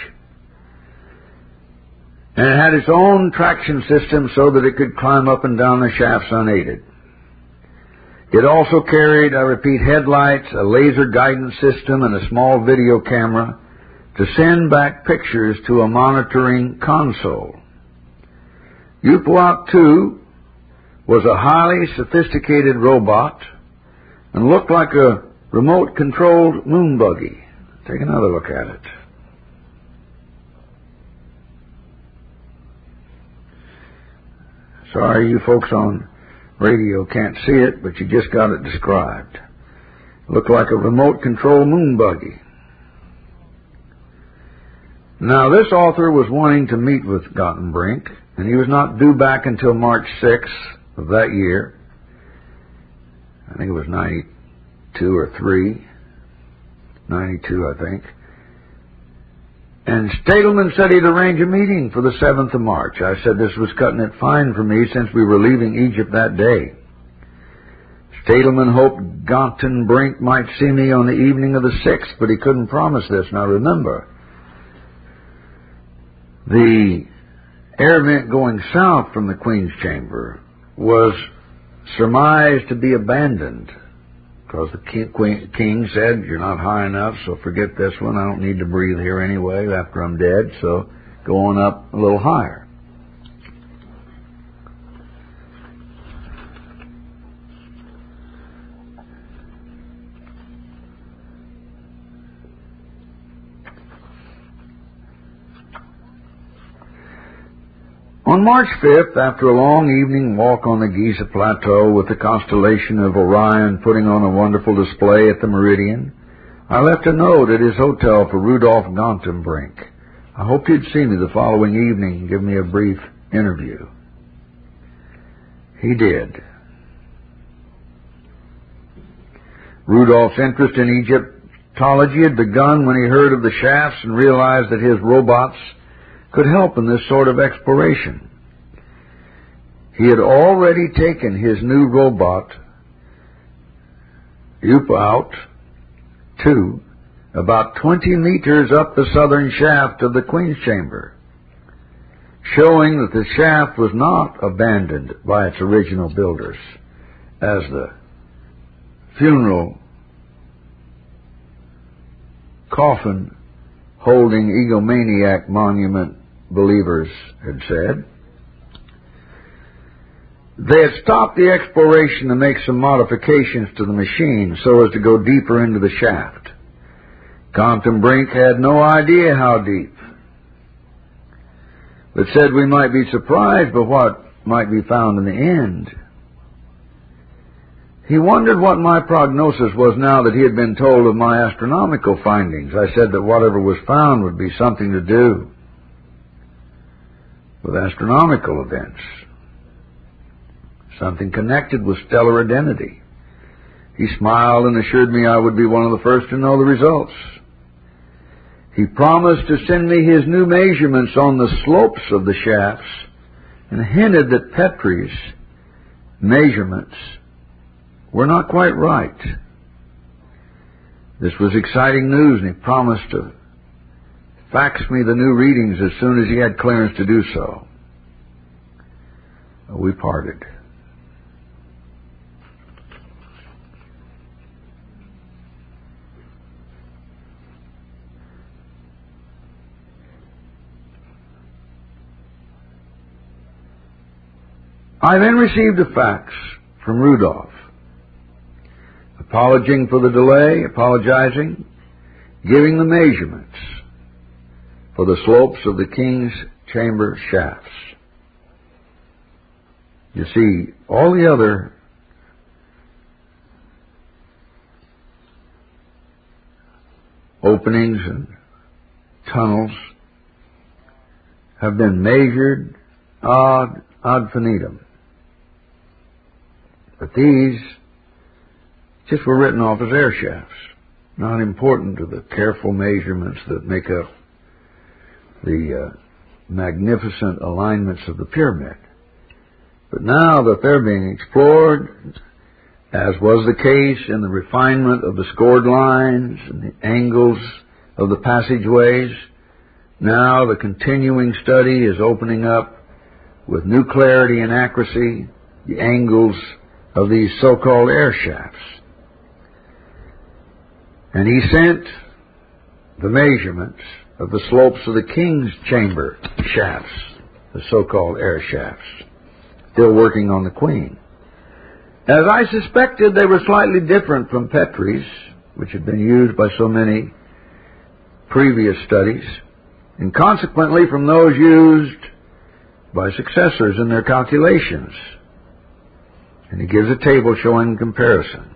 Speaker 1: And it had its own traction system so that it could climb up and down the shafts unaided. It also carried, I repeat, headlights, a laser guidance system, and a small video camera to send back pictures to a monitoring console. U P O A C two was a highly sophisticated robot and looked like a remote-controlled moon buggy. Take another look at it. Sorry, you folks on radio can't see it, but you just got it described. Looked like a remote-controlled moon buggy. Now, this author was wanting to meet with Gottenbrink, and he was not due back until March sixth of that year. I think it was ninety-two or three. ninety-two, I think. And Stadelman said he'd arrange a meeting for the seventh of March. I said this was cutting it fine for me since we were leaving Egypt that day. Stadelman hoped Gottenbrink might see me on the evening of the sixth, but he couldn't promise this. Now remember, the air vent going south from the Queen's Chamber was surmised to be abandoned, because the king, queen, king said, you're not high enough, so forget this one. I don't need to breathe here anyway after I'm dead, so go on up a little higher. On March fifth, after a long evening walk on the Giza Plateau with the constellation of Orion putting on a wonderful display at the Meridian, I left a note at his hotel for Rudolf Gottenbrink. I hoped he'd see me the following evening and give me a brief interview. He did. Rudolf's interest in Egyptology had begun when he heard of the shafts and realized that his robots could help in this sort of exploration. He had already taken his new robot, U P O A C two, about twenty meters up the southern shaft of the Queen's Chamber, showing that the shaft was not abandoned by its original builders, as the funeral coffin holding egomaniac monument believers had said. They had stopped the exploration to make some modifications to the machine so as to go deeper into the shaft. Gottenbrink had no idea how deep, but said we might be surprised by what might be found in the end. He wondered what my prognosis was now that he had been told of my astronomical findings. I said that whatever was found would be something to do with astronomical events, something connected with stellar identity. He smiled and assured me I would be one of the first to know the results. He promised to send me his new measurements on the slopes of the shafts and hinted that Petrie's measurements were not quite right. This was exciting news, and he promised to fax me the new readings as soon as he had clearance to do so. We parted. I then received a fax from Rudolf, apologizing for the delay, apologizing, giving the measurements for the slopes of the King's Chamber shafts. You see, all the other openings and tunnels have been measured ad, ad infinitum. But these just were written off as air shafts, not important to the careful measurements that make up the uh, magnificent alignments of the pyramid. But now that they're being explored, as was the case in the refinement of the scored lines and the angles of the passageways, now the continuing study is opening up with new clarity and accuracy the angles of these so-called air shafts. And he sent the measurements of the slopes of the king's chamber shafts, the so-called air shafts, still working on the queen. As I suspected, they were slightly different from Petrie's, which had been used by so many previous studies, and consequently from those used by successors in their calculations. And he gives a table showing comparison.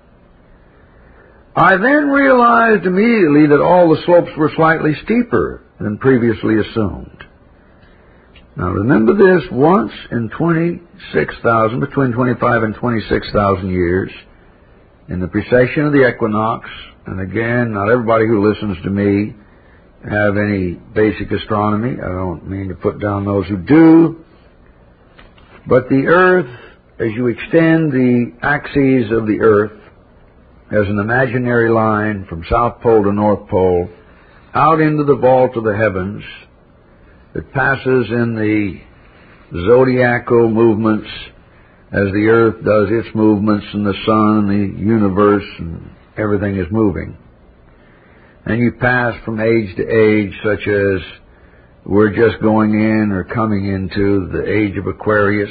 Speaker 1: I then realized immediately that all the slopes were slightly steeper than previously assumed. Now remember this, once in twenty-six thousand, between twenty-five and twenty-six thousand years, in the precession of the equinox, and again, not everybody who listens to me have any basic astronomy. I don't mean to put down those who do. But the Earth, as you extend the axes of the Earth as an imaginary line from South Pole to North Pole, out into the vault of the heavens, that passes in the zodiacal movements as the Earth does its movements and the sun and the universe and everything is moving. And you pass from age to age, such as we're just going in or coming into the age of Aquarius.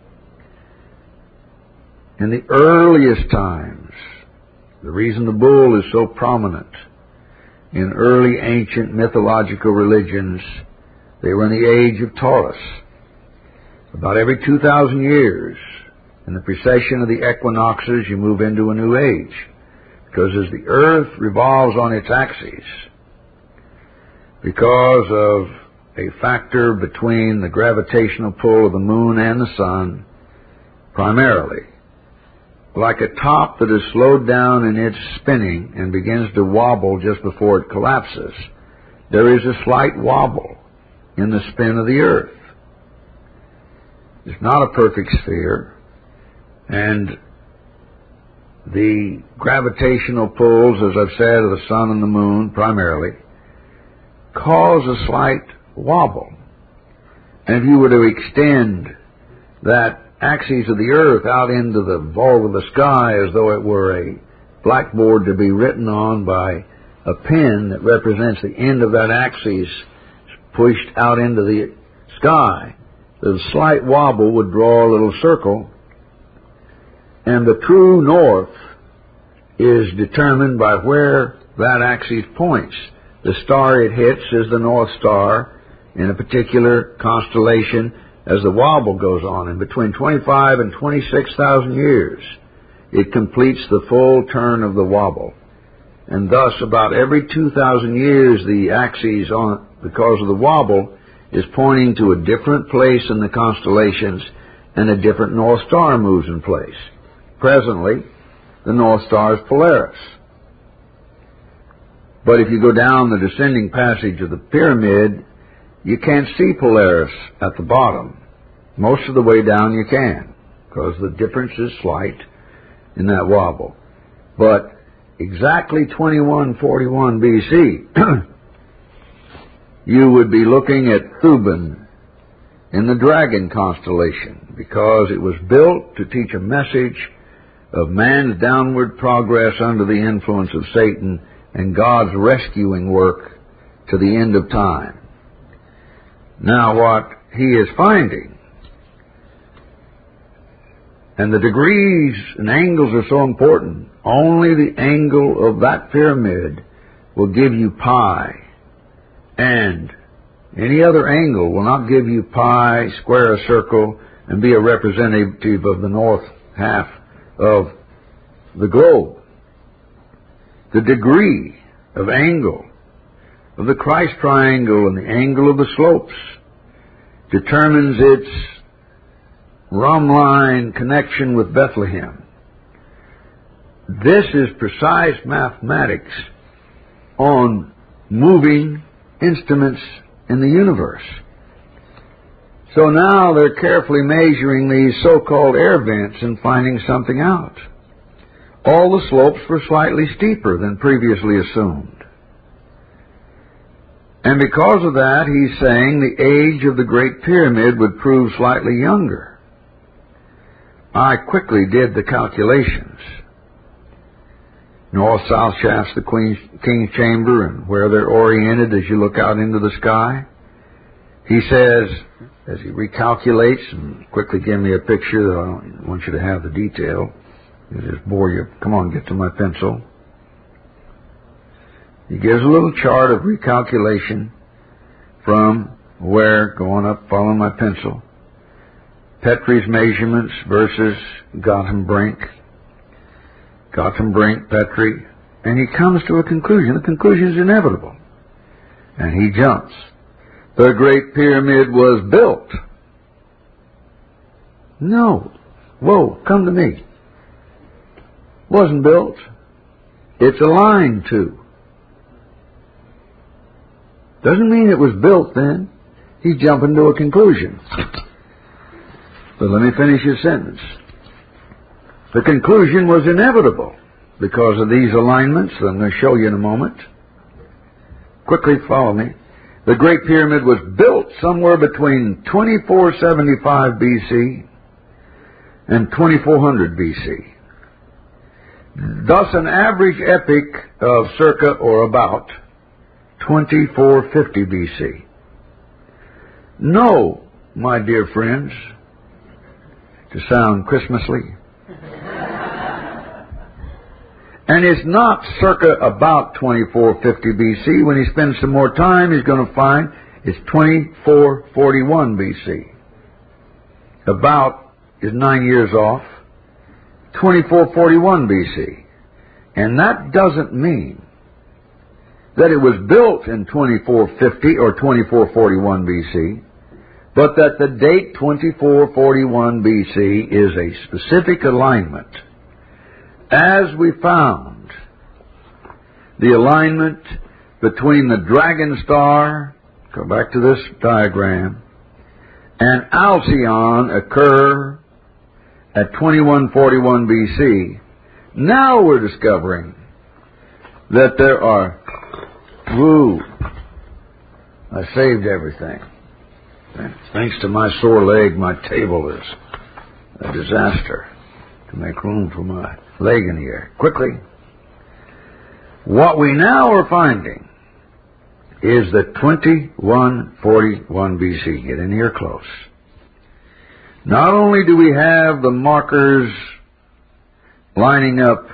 Speaker 1: In the earliest times, the reason the bull is so prominent in early ancient mythological religions, they were in the age of Taurus. About every two thousand years, in the precession of the equinoxes, you move into a new age. Because as the Earth revolves on its axis, because of a factor between the gravitational pull of the moon and the sun, primarily, like a top that is slowed down in its spinning and begins to wobble just before it collapses, there is a slight wobble in the spin of the Earth. It's not a perfect sphere, and the gravitational pulls, as I've said, of the sun and the moon primarily, cause a slight wobble. And if you were to extend that axis of the Earth out into the vault of the sky as though it were a blackboard to be written on by a pen that represents the end of that axis pushed out into the sky, the slight wobble would draw a little circle, and the true north is determined by where that axis points. The star it hits is the North Star in a particular constellation as the wobble goes on. And between twenty-five and twenty-six thousand years, it completes the full turn of the wobble. And thus, about every two thousand years, the axis, on, because of the wobble, is pointing to a different place in the constellations, and a different North Star moves in place. Presently, the North Star is Polaris. But if you go down the descending passage of the pyramid, you can't see Polaris at the bottom. Most of the way down you can, because the difference is slight in that wobble. But exactly twenty-one forty-one B C, you would be looking at Thuban in the Dragon constellation, because it was built to teach a message of man's downward progress under the influence of Satan and God's rescuing work to the end of time. Now what he is finding, and the degrees and angles are so important, only the angle of that pyramid will give you pi, and any other angle will not give you pi, square a circle, and be a representative of the north half of the globe. The degree of angle of the Christ triangle and the angle of the slopes determines its rhumb line connection with Bethlehem. This is precise mathematics on moving instruments in the universe. So now they're carefully measuring these so-called air vents and finding something out. All the slopes were slightly steeper than previously assumed. And because of that, he's saying the age of the Great Pyramid would prove slightly younger. I quickly did the calculations. North, south shafts, the Queen's, King's Chamber, and where they're oriented as you look out into the sky. He says, as he recalculates, and quickly give me a picture, that I don't want you to have the detail. It'll just bore you. Come on, get to my pencil. He gives a little chart of recalculation from where, going up, following my pencil, Petrie's measurements versus Gothenbrink, Gothenbrink, Petrie, and he comes to a conclusion. The conclusion is inevitable. And he jumps. The Great Pyramid was built. No. Whoa, come to me. Wasn't built. It's aligned to. Doesn't mean it was built then. He's jumping to a conclusion. But let me finish his sentence. The conclusion was inevitable because of these alignments that I'm going to show you in a moment. Quickly follow me. The Great Pyramid was built somewhere between twenty-four seventy-five B C and twenty-four hundred B C. Thus an average epoch of circa or about twenty-four fifty B C. No, my dear friends, to sound Christmasly, and it's not circa about twenty-four fifty B C. When he spends some more time, he's going to find it's twenty-four forty-one B C. About is nine years off. twenty-four forty-one B C. And that doesn't mean that it was built in twenty-four fifty or twenty-four forty-one B C, but that the date twenty-four forty-one B C is a specific alignment. As we found the alignment between the Dragon Star, go back to this diagram, and Alcyon occur at twenty-one forty-one B C, now we're discovering that there are, woo, I saved everything. Thanks to my sore leg, my table is a disaster to make room for my leg in here. Quickly. What we now are finding is that twenty-one forty-one B C, get in here close. Not only do we have the markers lining up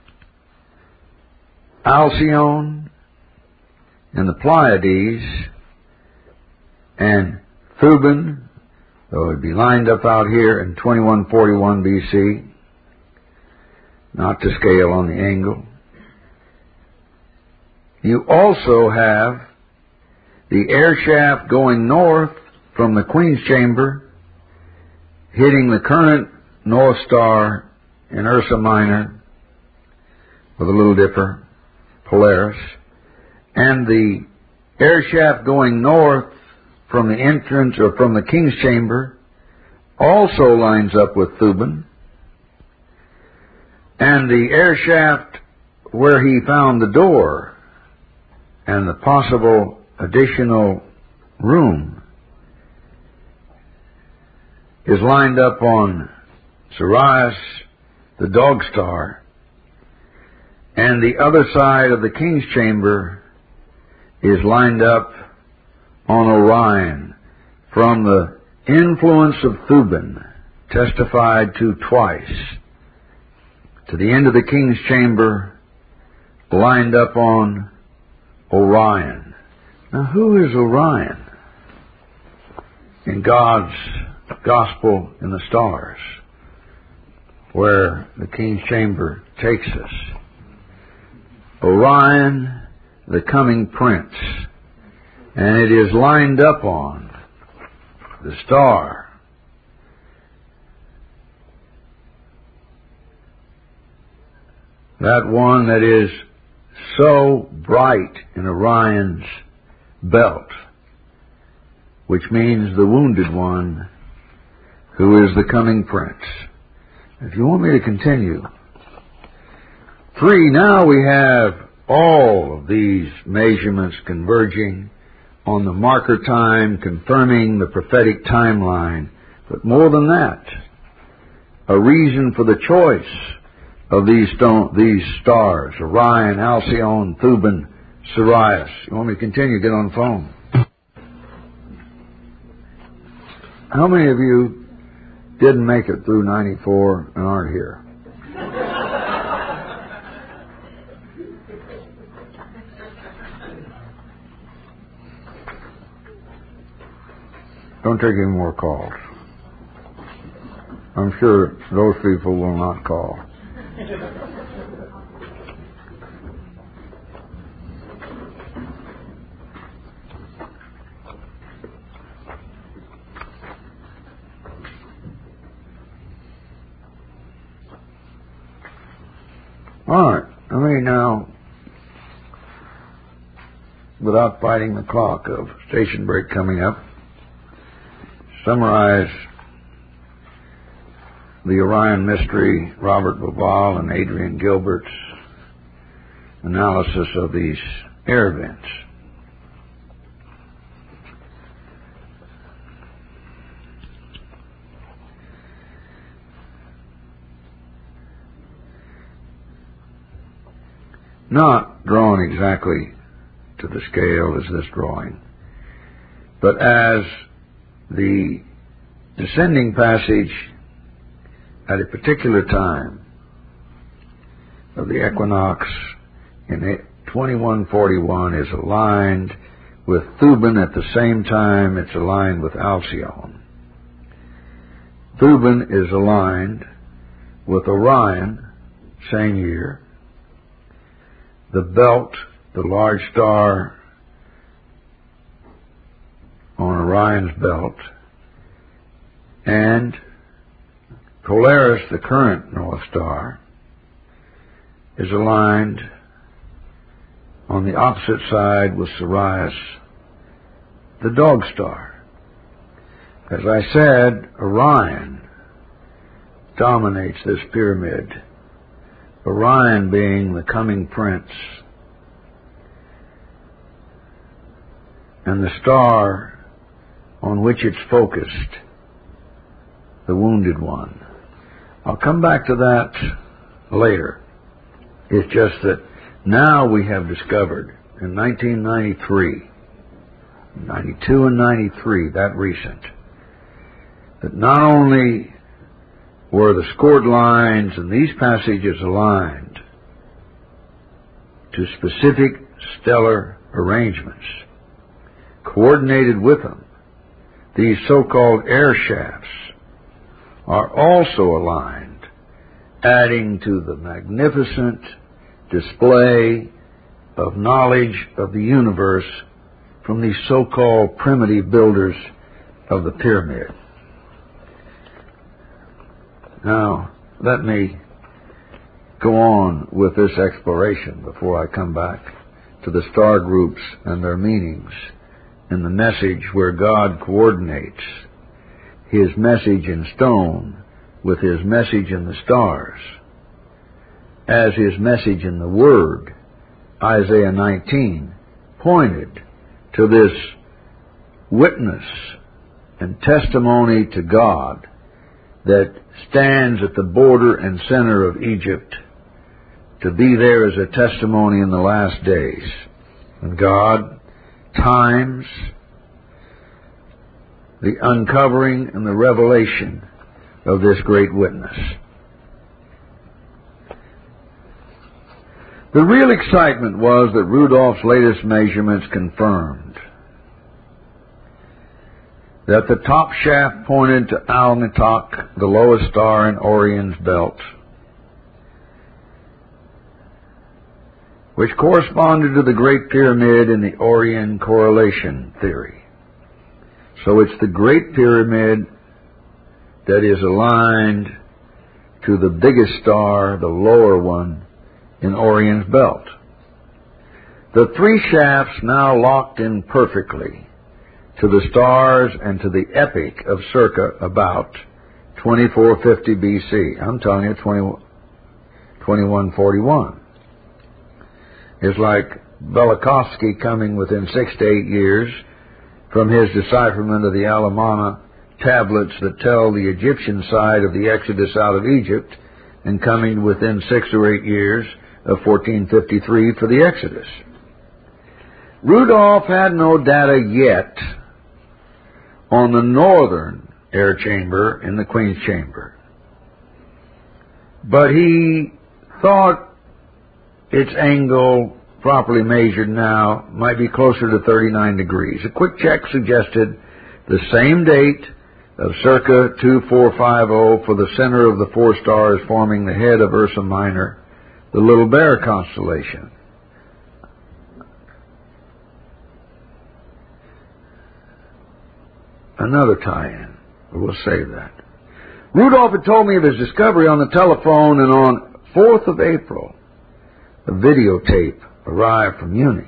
Speaker 1: Alcyon and the Pleiades and Thuban, though it would be lined up out here in twenty-one forty-one B C, not to scale on the angle. You also have the air shaft going north from the Queen's Chamber, hitting the current North Star in Ursa Minor with a Little Dipper, Polaris, and the air shaft going north from the entrance or from the King's Chamber also lines up with Thuban, and the air shaft where he found the door and the possible additional room is lined up on Sirius, the Dog Star, and the other side of the King's Chamber is lined up on Orion from the influence of Thuban, testified to twice, to the end of the King's Chamber, lined up on Orion. Now, who is Orion in God's Gospel in the Stars, where the King's Chamber takes us? Orion, the coming prince, and it is lined up on the star. That one that is so bright in Orion's belt which means the wounded one, who is the coming prince. If you want me to continue. Three, now we have all of these measurements converging on the marker time, confirming the prophetic timeline. But more than that, a reason for the choice of these stone, these stars, Orion, Alcyone, Thuban, Sirius. You want me to continue? Get on the phone. How many of you didn't make it through ninety-four and aren't here? Don't take any more calls. I'm sure those people will not call. All right. I mean, now, without fighting the clock of station break coming up, summarize the Orion Mystery, Robert Bauval and Adrian Gilbert's analysis of these air events. Not drawn exactly to the scale as this drawing, but as the descending passage at a particular time of the equinox in twenty-one forty-one is aligned with Thuban. At the same time, it's aligned with Alcyone. Thuban is aligned with Orion, same year. The belt, the large star on Orion's belt, and Polaris, the current North Star, is aligned on the opposite side with Sirius, the dog star. As I said, Orion dominates this pyramid, Orion being the coming prince, and the star on which it's focused, the wounded one. I'll come back to that later. It's just that now we have discovered in nineteen ninety-three, ninety-two and ninety-three, that recent, that not only were the scored lines and these passages aligned to specific stellar arrangements, coordinated with them, these so-called air shafts are also aligned, adding to the magnificent display of knowledge of the universe from these so-called primitive builders of the pyramid. Now, let me go on with this exploration before I come back to the star groups and their meanings in the message where God coordinates His message in stone with His message in the stars, as His message in the Word, Isaiah nineteen, pointed to this witness and testimony to God that stands at the border and center of Egypt to be there as a testimony in the last days. And God times the uncovering and the revelation of this great witness. The real excitement was that Rudolph's latest measurements confirmed that the top shaft pointed to Alnitok, the lowest star in Orion's belt, which corresponded to the Great Pyramid in the Orion correlation theory. So it's the Great Pyramid that is aligned to the biggest star, the lower one, in Orion's belt. The three shafts now locked in perfectly to the stars and to the epic of circa about twenty-four fifty B C. I'm telling you, twenty-one forty-one. It's like Velikovsky coming within six to eight years from his decipherment of the Alamana tablets that tell the Egyptian side of the Exodus out of Egypt, and coming within six or eight years of fourteen fifty-three for the Exodus. Rudolph had no data yet on the northern air chamber in the Queen's chamber, but he thought its angle, properly measured now, might be closer to thirty-nine degrees. A quick check suggested the same date of circa two four five zero for the center of the four stars forming the head of Ursa Minor, the Little Bear constellation. Another tie-in. We'll save that. Rudolph had told me of his discovery on the telephone, and on fourth of April, a videotape arrived from Munich.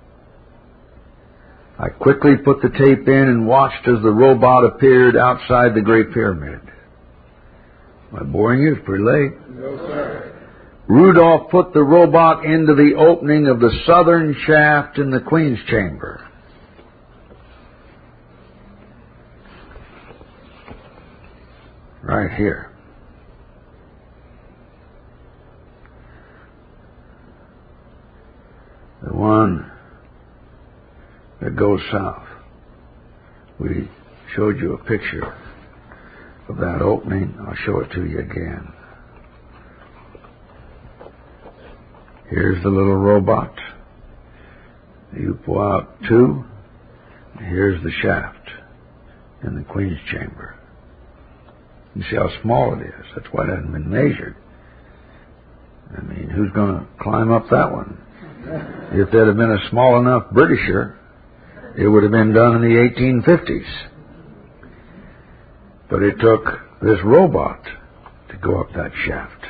Speaker 1: I quickly put the tape in and watched as the robot appeared outside the Great Pyramid. Am I boring you? It's pretty late.
Speaker 2: No, sir.
Speaker 1: Rudolph put the robot into the opening of the southern shaft in the Queen's chamber. Right here. The one that goes south. We showed you a picture of that opening. I'll show it to you again. Here's the little robot. You pull out two. Here's the shaft in the Queen's chamber. You see how small it is. That's why it hasn't been measured. I mean, who's going to climb up that one? If there had been a small enough Britisher, it would have been done in the eighteen fifties. But it took this robot to go up that shaft.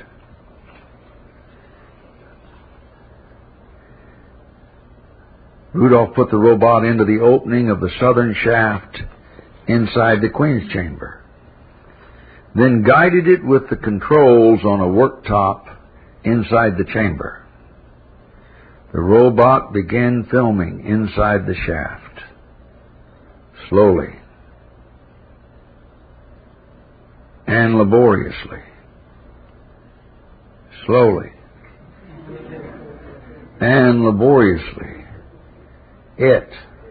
Speaker 1: Rudolph put the robot into the opening of the southern shaft inside the Queen's chamber, then guided it with the controls on a worktop inside the chamber. The robot began filming inside the shaft, slowly and laboriously. Slowly and laboriously. It.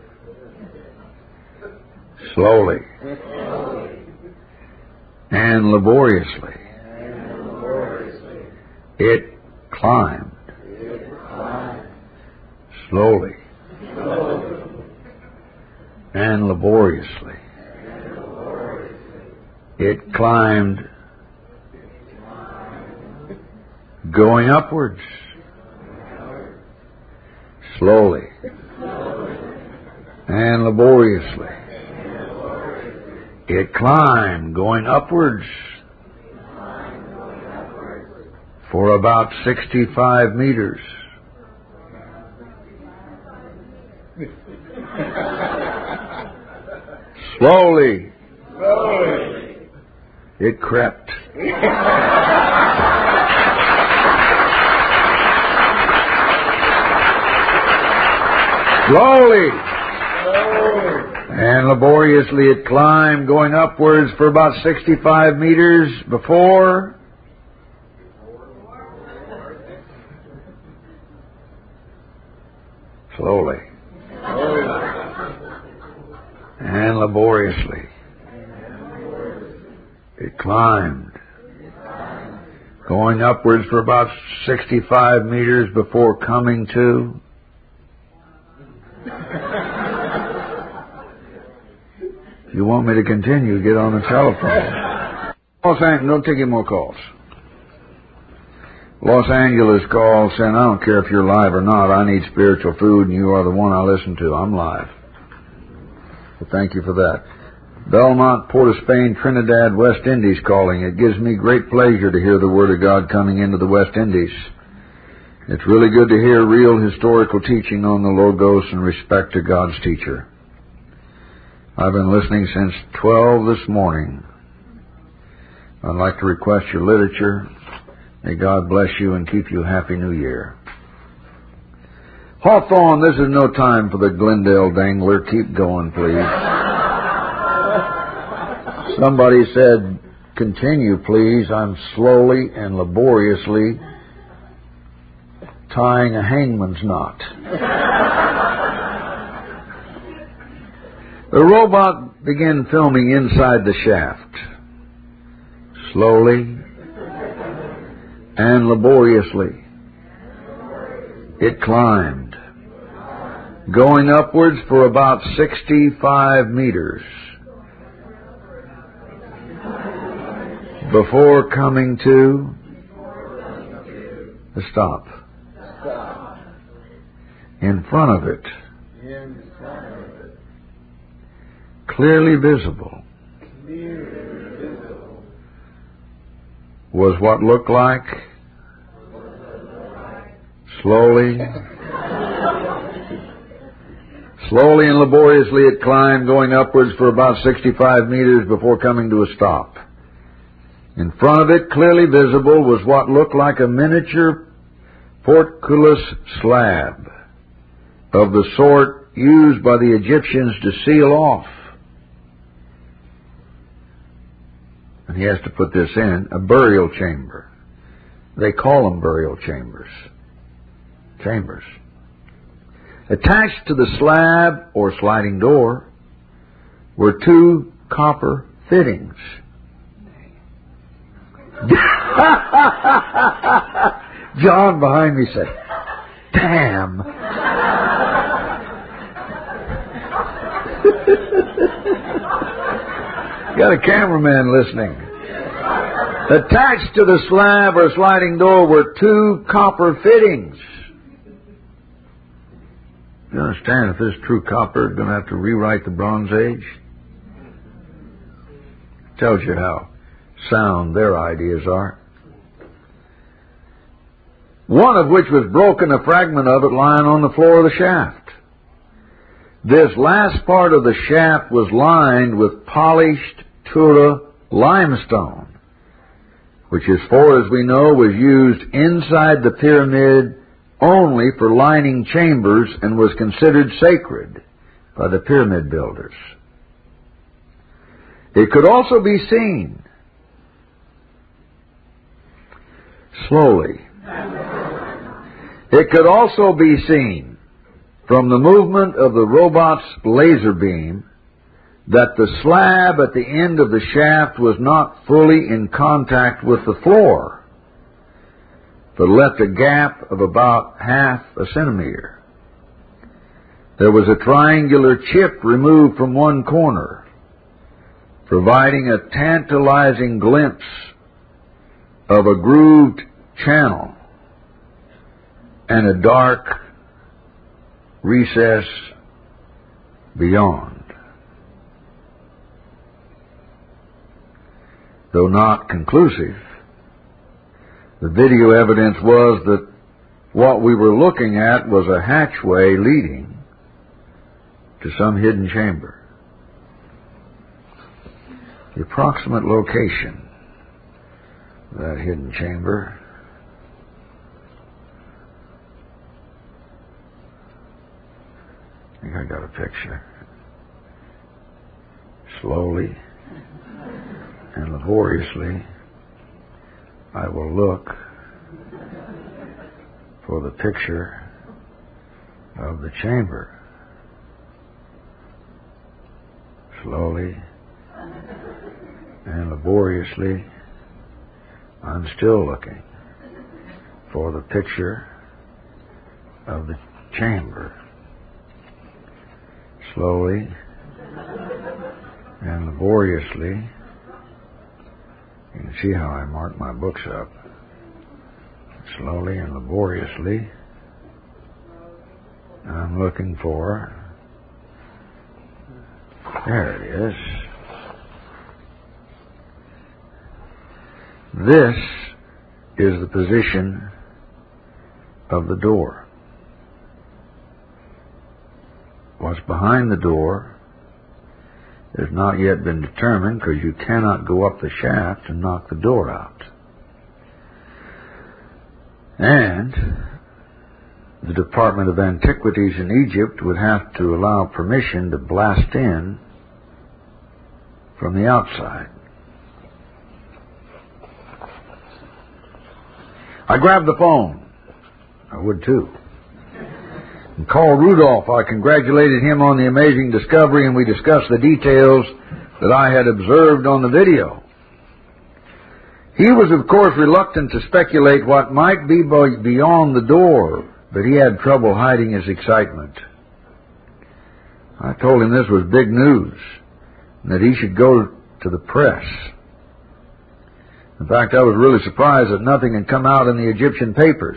Speaker 1: Slowly and laboriously. It climbed. Slowly and laboriously. It climbed, going upwards. Slowly and laboriously. It climbed, going upwards for about sixty-five meters. Slowly,
Speaker 2: Slowly.
Speaker 1: It crept. Slowly and laboriously it climbed, going upwards for about sixty-five meters before slowly and laboriously it climbed, going upwards for about sixty-five meters before coming to If you want me to continue, get on the telephone. Los Angeles, don't take any more calls. Los Angeles calls saying, I don't care if you're live or not, I need spiritual food and you are the one I listen to. I'm live. Well, thank you for that. Belmont, Port of Spain, Trinidad, West Indies calling. It gives me great pleasure to hear the Word of God coming into the West Indies. It's really good to hear real historical teaching on the Logos and respect to God's teacher. I've been listening since twelve this morning. I'd like to request your literature. May God bless you and keep you. Happy New Year. Hawthorne, this is no time for the Glendale Dangler. Keep going, please. Somebody said, continue, please. I'm slowly and laboriously tying a hangman's knot. The robot began filming inside the shaft. Slowly and laboriously, it climbed, going upwards for about sixty-five meters before coming to a stop. In front of it, clearly visible, was what looked like, slowly, slowly and laboriously it climbed, going upwards for about sixty-five meters before coming to a stop. In front of it, clearly visible, was what looked like a miniature portcullis slab of the sort used by the Egyptians to seal off. And he has to put this in, a burial chamber. They call them burial chambers. Chambers. Attached to the slab or sliding door were two copper fittings. John behind me said, damn. Got a cameraman listening. Attached to the slab or sliding door were two copper fittings. You understand, if this is true copper, it's going to have to rewrite the Bronze Age? Tells you how sound their ideas are. One of which was broken, a fragment of it lying on the floor of the shaft. This last part of the shaft was lined with polished Tura limestone, which, as far as we know, was used inside the pyramid only for lining chambers and was considered sacred by the pyramid builders. It could also be seen slowly. It could also be seen from the movement of the robot's laser beam that the slab at the end of the shaft was not fully in contact with the floor, but left a gap of about half a centimeter. There was a triangular chip removed from one corner, providing a tantalizing glimpse of a grooved channel and a dark recess beyond. Though not conclusive, the video evidence was that what we were looking at was a hatchway leading to some hidden chamber. The approximate location of that hidden chamber I think I got a picture. Slowly and laboriously, I will look for the picture of the chamber. Slowly and laboriously, I'm still looking for the picture of the chamber. Slowly and laboriously, you can see how I mark my books up. Slowly and laboriously, I'm looking for, there it is. This is the position of the door. What's behind the door has not yet been determined because you cannot go up the shaft and knock the door out. And the Department of Antiquities in Egypt would have to allow permission to blast in from the outside. I grabbed the phone. I would too. And called Rudolph. I congratulated him on the amazing discovery, and we discussed the details that I had observed on the video. He was, of course, reluctant to speculate what might be beyond the door, but he had trouble hiding his excitement. I told him this was big news, and that he should go to the press. In fact, I was really surprised that nothing had come out in the Egyptian papers.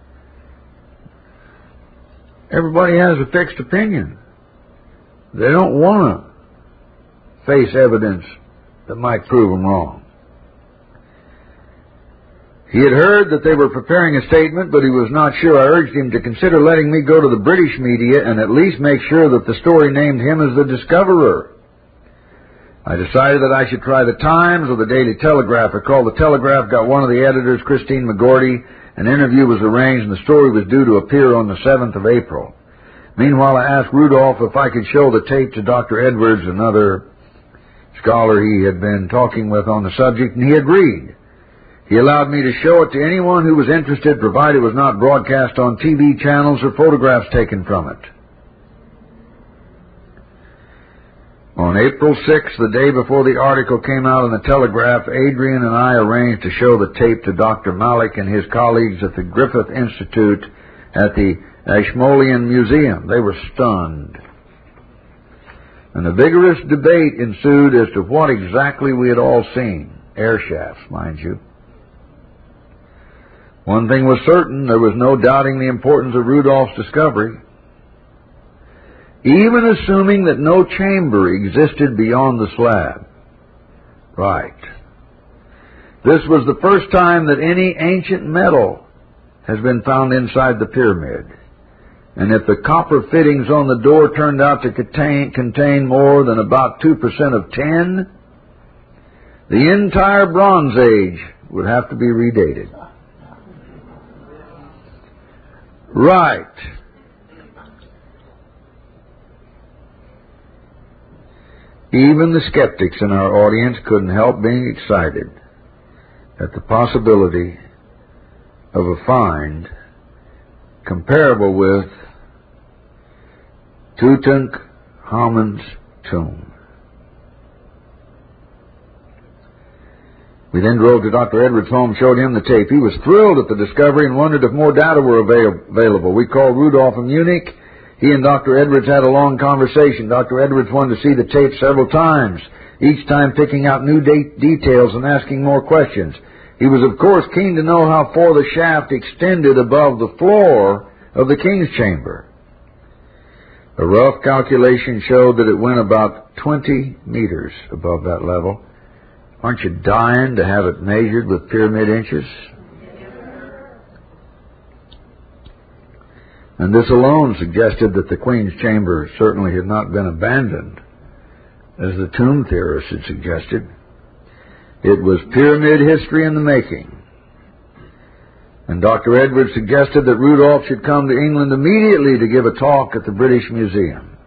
Speaker 1: Everybody has a fixed opinion. They don't want to face evidence that might prove them wrong. He had heard that they were preparing a statement, but he was not sure. I urged him to consider letting me go to the British media and at least make sure that the story named him as the discoverer. I decided that I should try the Times or the Daily Telegraph. I called the Telegraph, got one of the editors, Christine McGordy. An interview was arranged, and the story was due to appear on the seventh of April. Meanwhile, I asked Rudolph if I could show the tape to Doctor Edwards, another scholar he had been talking with on the subject, and he agreed. He allowed me to show it to anyone who was interested, provided it was not broadcast on T V channels or photographs taken from it. On April sixth, the day before the article came out in the Telegraph, Adrian and I arranged to show the tape to Doctor Malik and his colleagues at the Griffith Institute at the Ashmolean Museum. They were stunned. And a vigorous debate ensued as to what exactly we had all seen. Air shafts, mind you. One thing was certain, there was no doubting the importance of Rudolph's discovery. Even assuming that no chamber existed beyond the slab. Right. This was the first time that any ancient metal has been found inside the pyramid. And if the copper fittings on the door turned out to contain, contain more than about two percent of tin, the entire Bronze Age would have to be redated. Right. Even the skeptics in our audience couldn't help being excited at the possibility of a find comparable with Tutankhamun's tomb. We then drove to Doctor Edwards' home, showed him the tape. He was thrilled at the discovery and wondered if more data were avail- available. We called Rudolph in Munich. He and Doctor Edwards had a long conversation. Doctor Edwards wanted to see the tape several times, each time picking out new de- details and asking more questions. He was, of course, keen to know how far the shaft extended above the floor of the king's chamber. A rough calculation showed that it went about twenty meters above that level. Aren't you dying to have it measured with pyramid inches? And this alone suggested that the Queen's chamber certainly had not been abandoned, as the tomb theorists had suggested. It was pyramid history in the making. And Doctor Edwards suggested that Rudolph should come to England immediately to give a talk at the British Museum.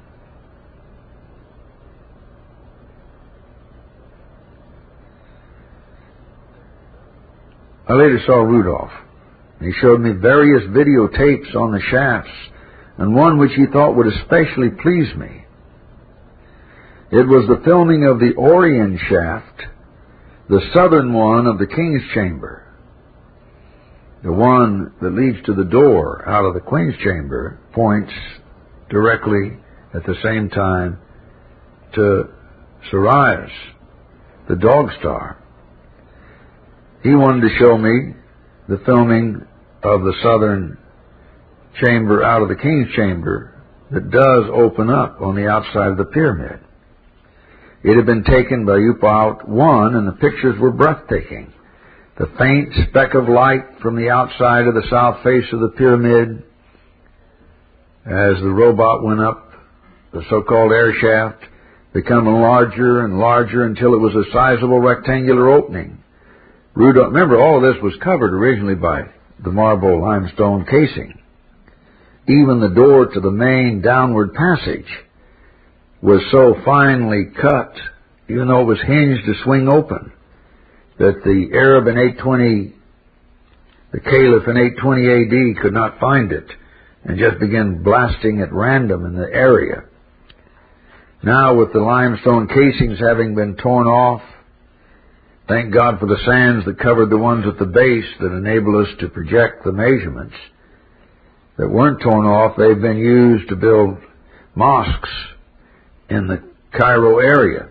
Speaker 1: I later saw Rudolph. He showed me various videotapes on the shafts, and one which he thought would especially please me. It was the filming of the Orion shaft, the southern one of the King's Chamber. The one that leads to the door out of the Queen's Chamber points directly at the same time to Sirius, the dog star. He wanted to show me the filming of the southern chamber out of the King's Chamber that does open up on the outside of the pyramid. It had been taken by U P O T one, and the pictures were breathtaking. The faint speck of light from the outside of the south face of the pyramid as the robot went up the so-called air shaft, becoming larger and larger until it was a sizable rectangular opening. Rudolph, remember, all of this was covered originally by the marble limestone casing. Even the door to the main downward passage was so finely cut, even though it was hinged to swing open, that the Arab in eight twenty, the Caliph in eight twenty A D could not find it and just began blasting at random in the area. Now, with the limestone casings having been torn off, thank God for the sands that covered the ones at the base that enable us to project the measurements that weren't torn off. They've been used to build mosques in the Cairo area.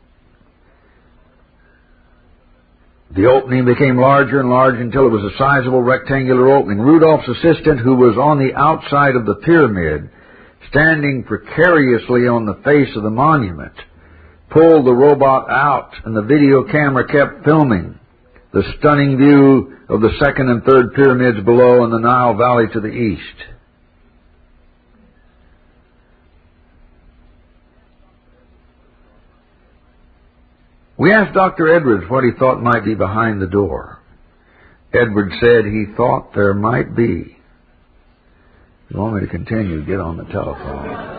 Speaker 1: The opening became larger and larger until it was a sizable rectangular opening. Rudolph's assistant, who was on the outside of the pyramid, standing precariously on the face of the monument, pulled the robot out, and the video camera kept filming the stunning view of the second and third pyramids below and the Nile Valley to the east. We asked Doctor Edwards what he thought might be behind the door. Edwards said he thought there might be. If you want me to continue, get on the telephone.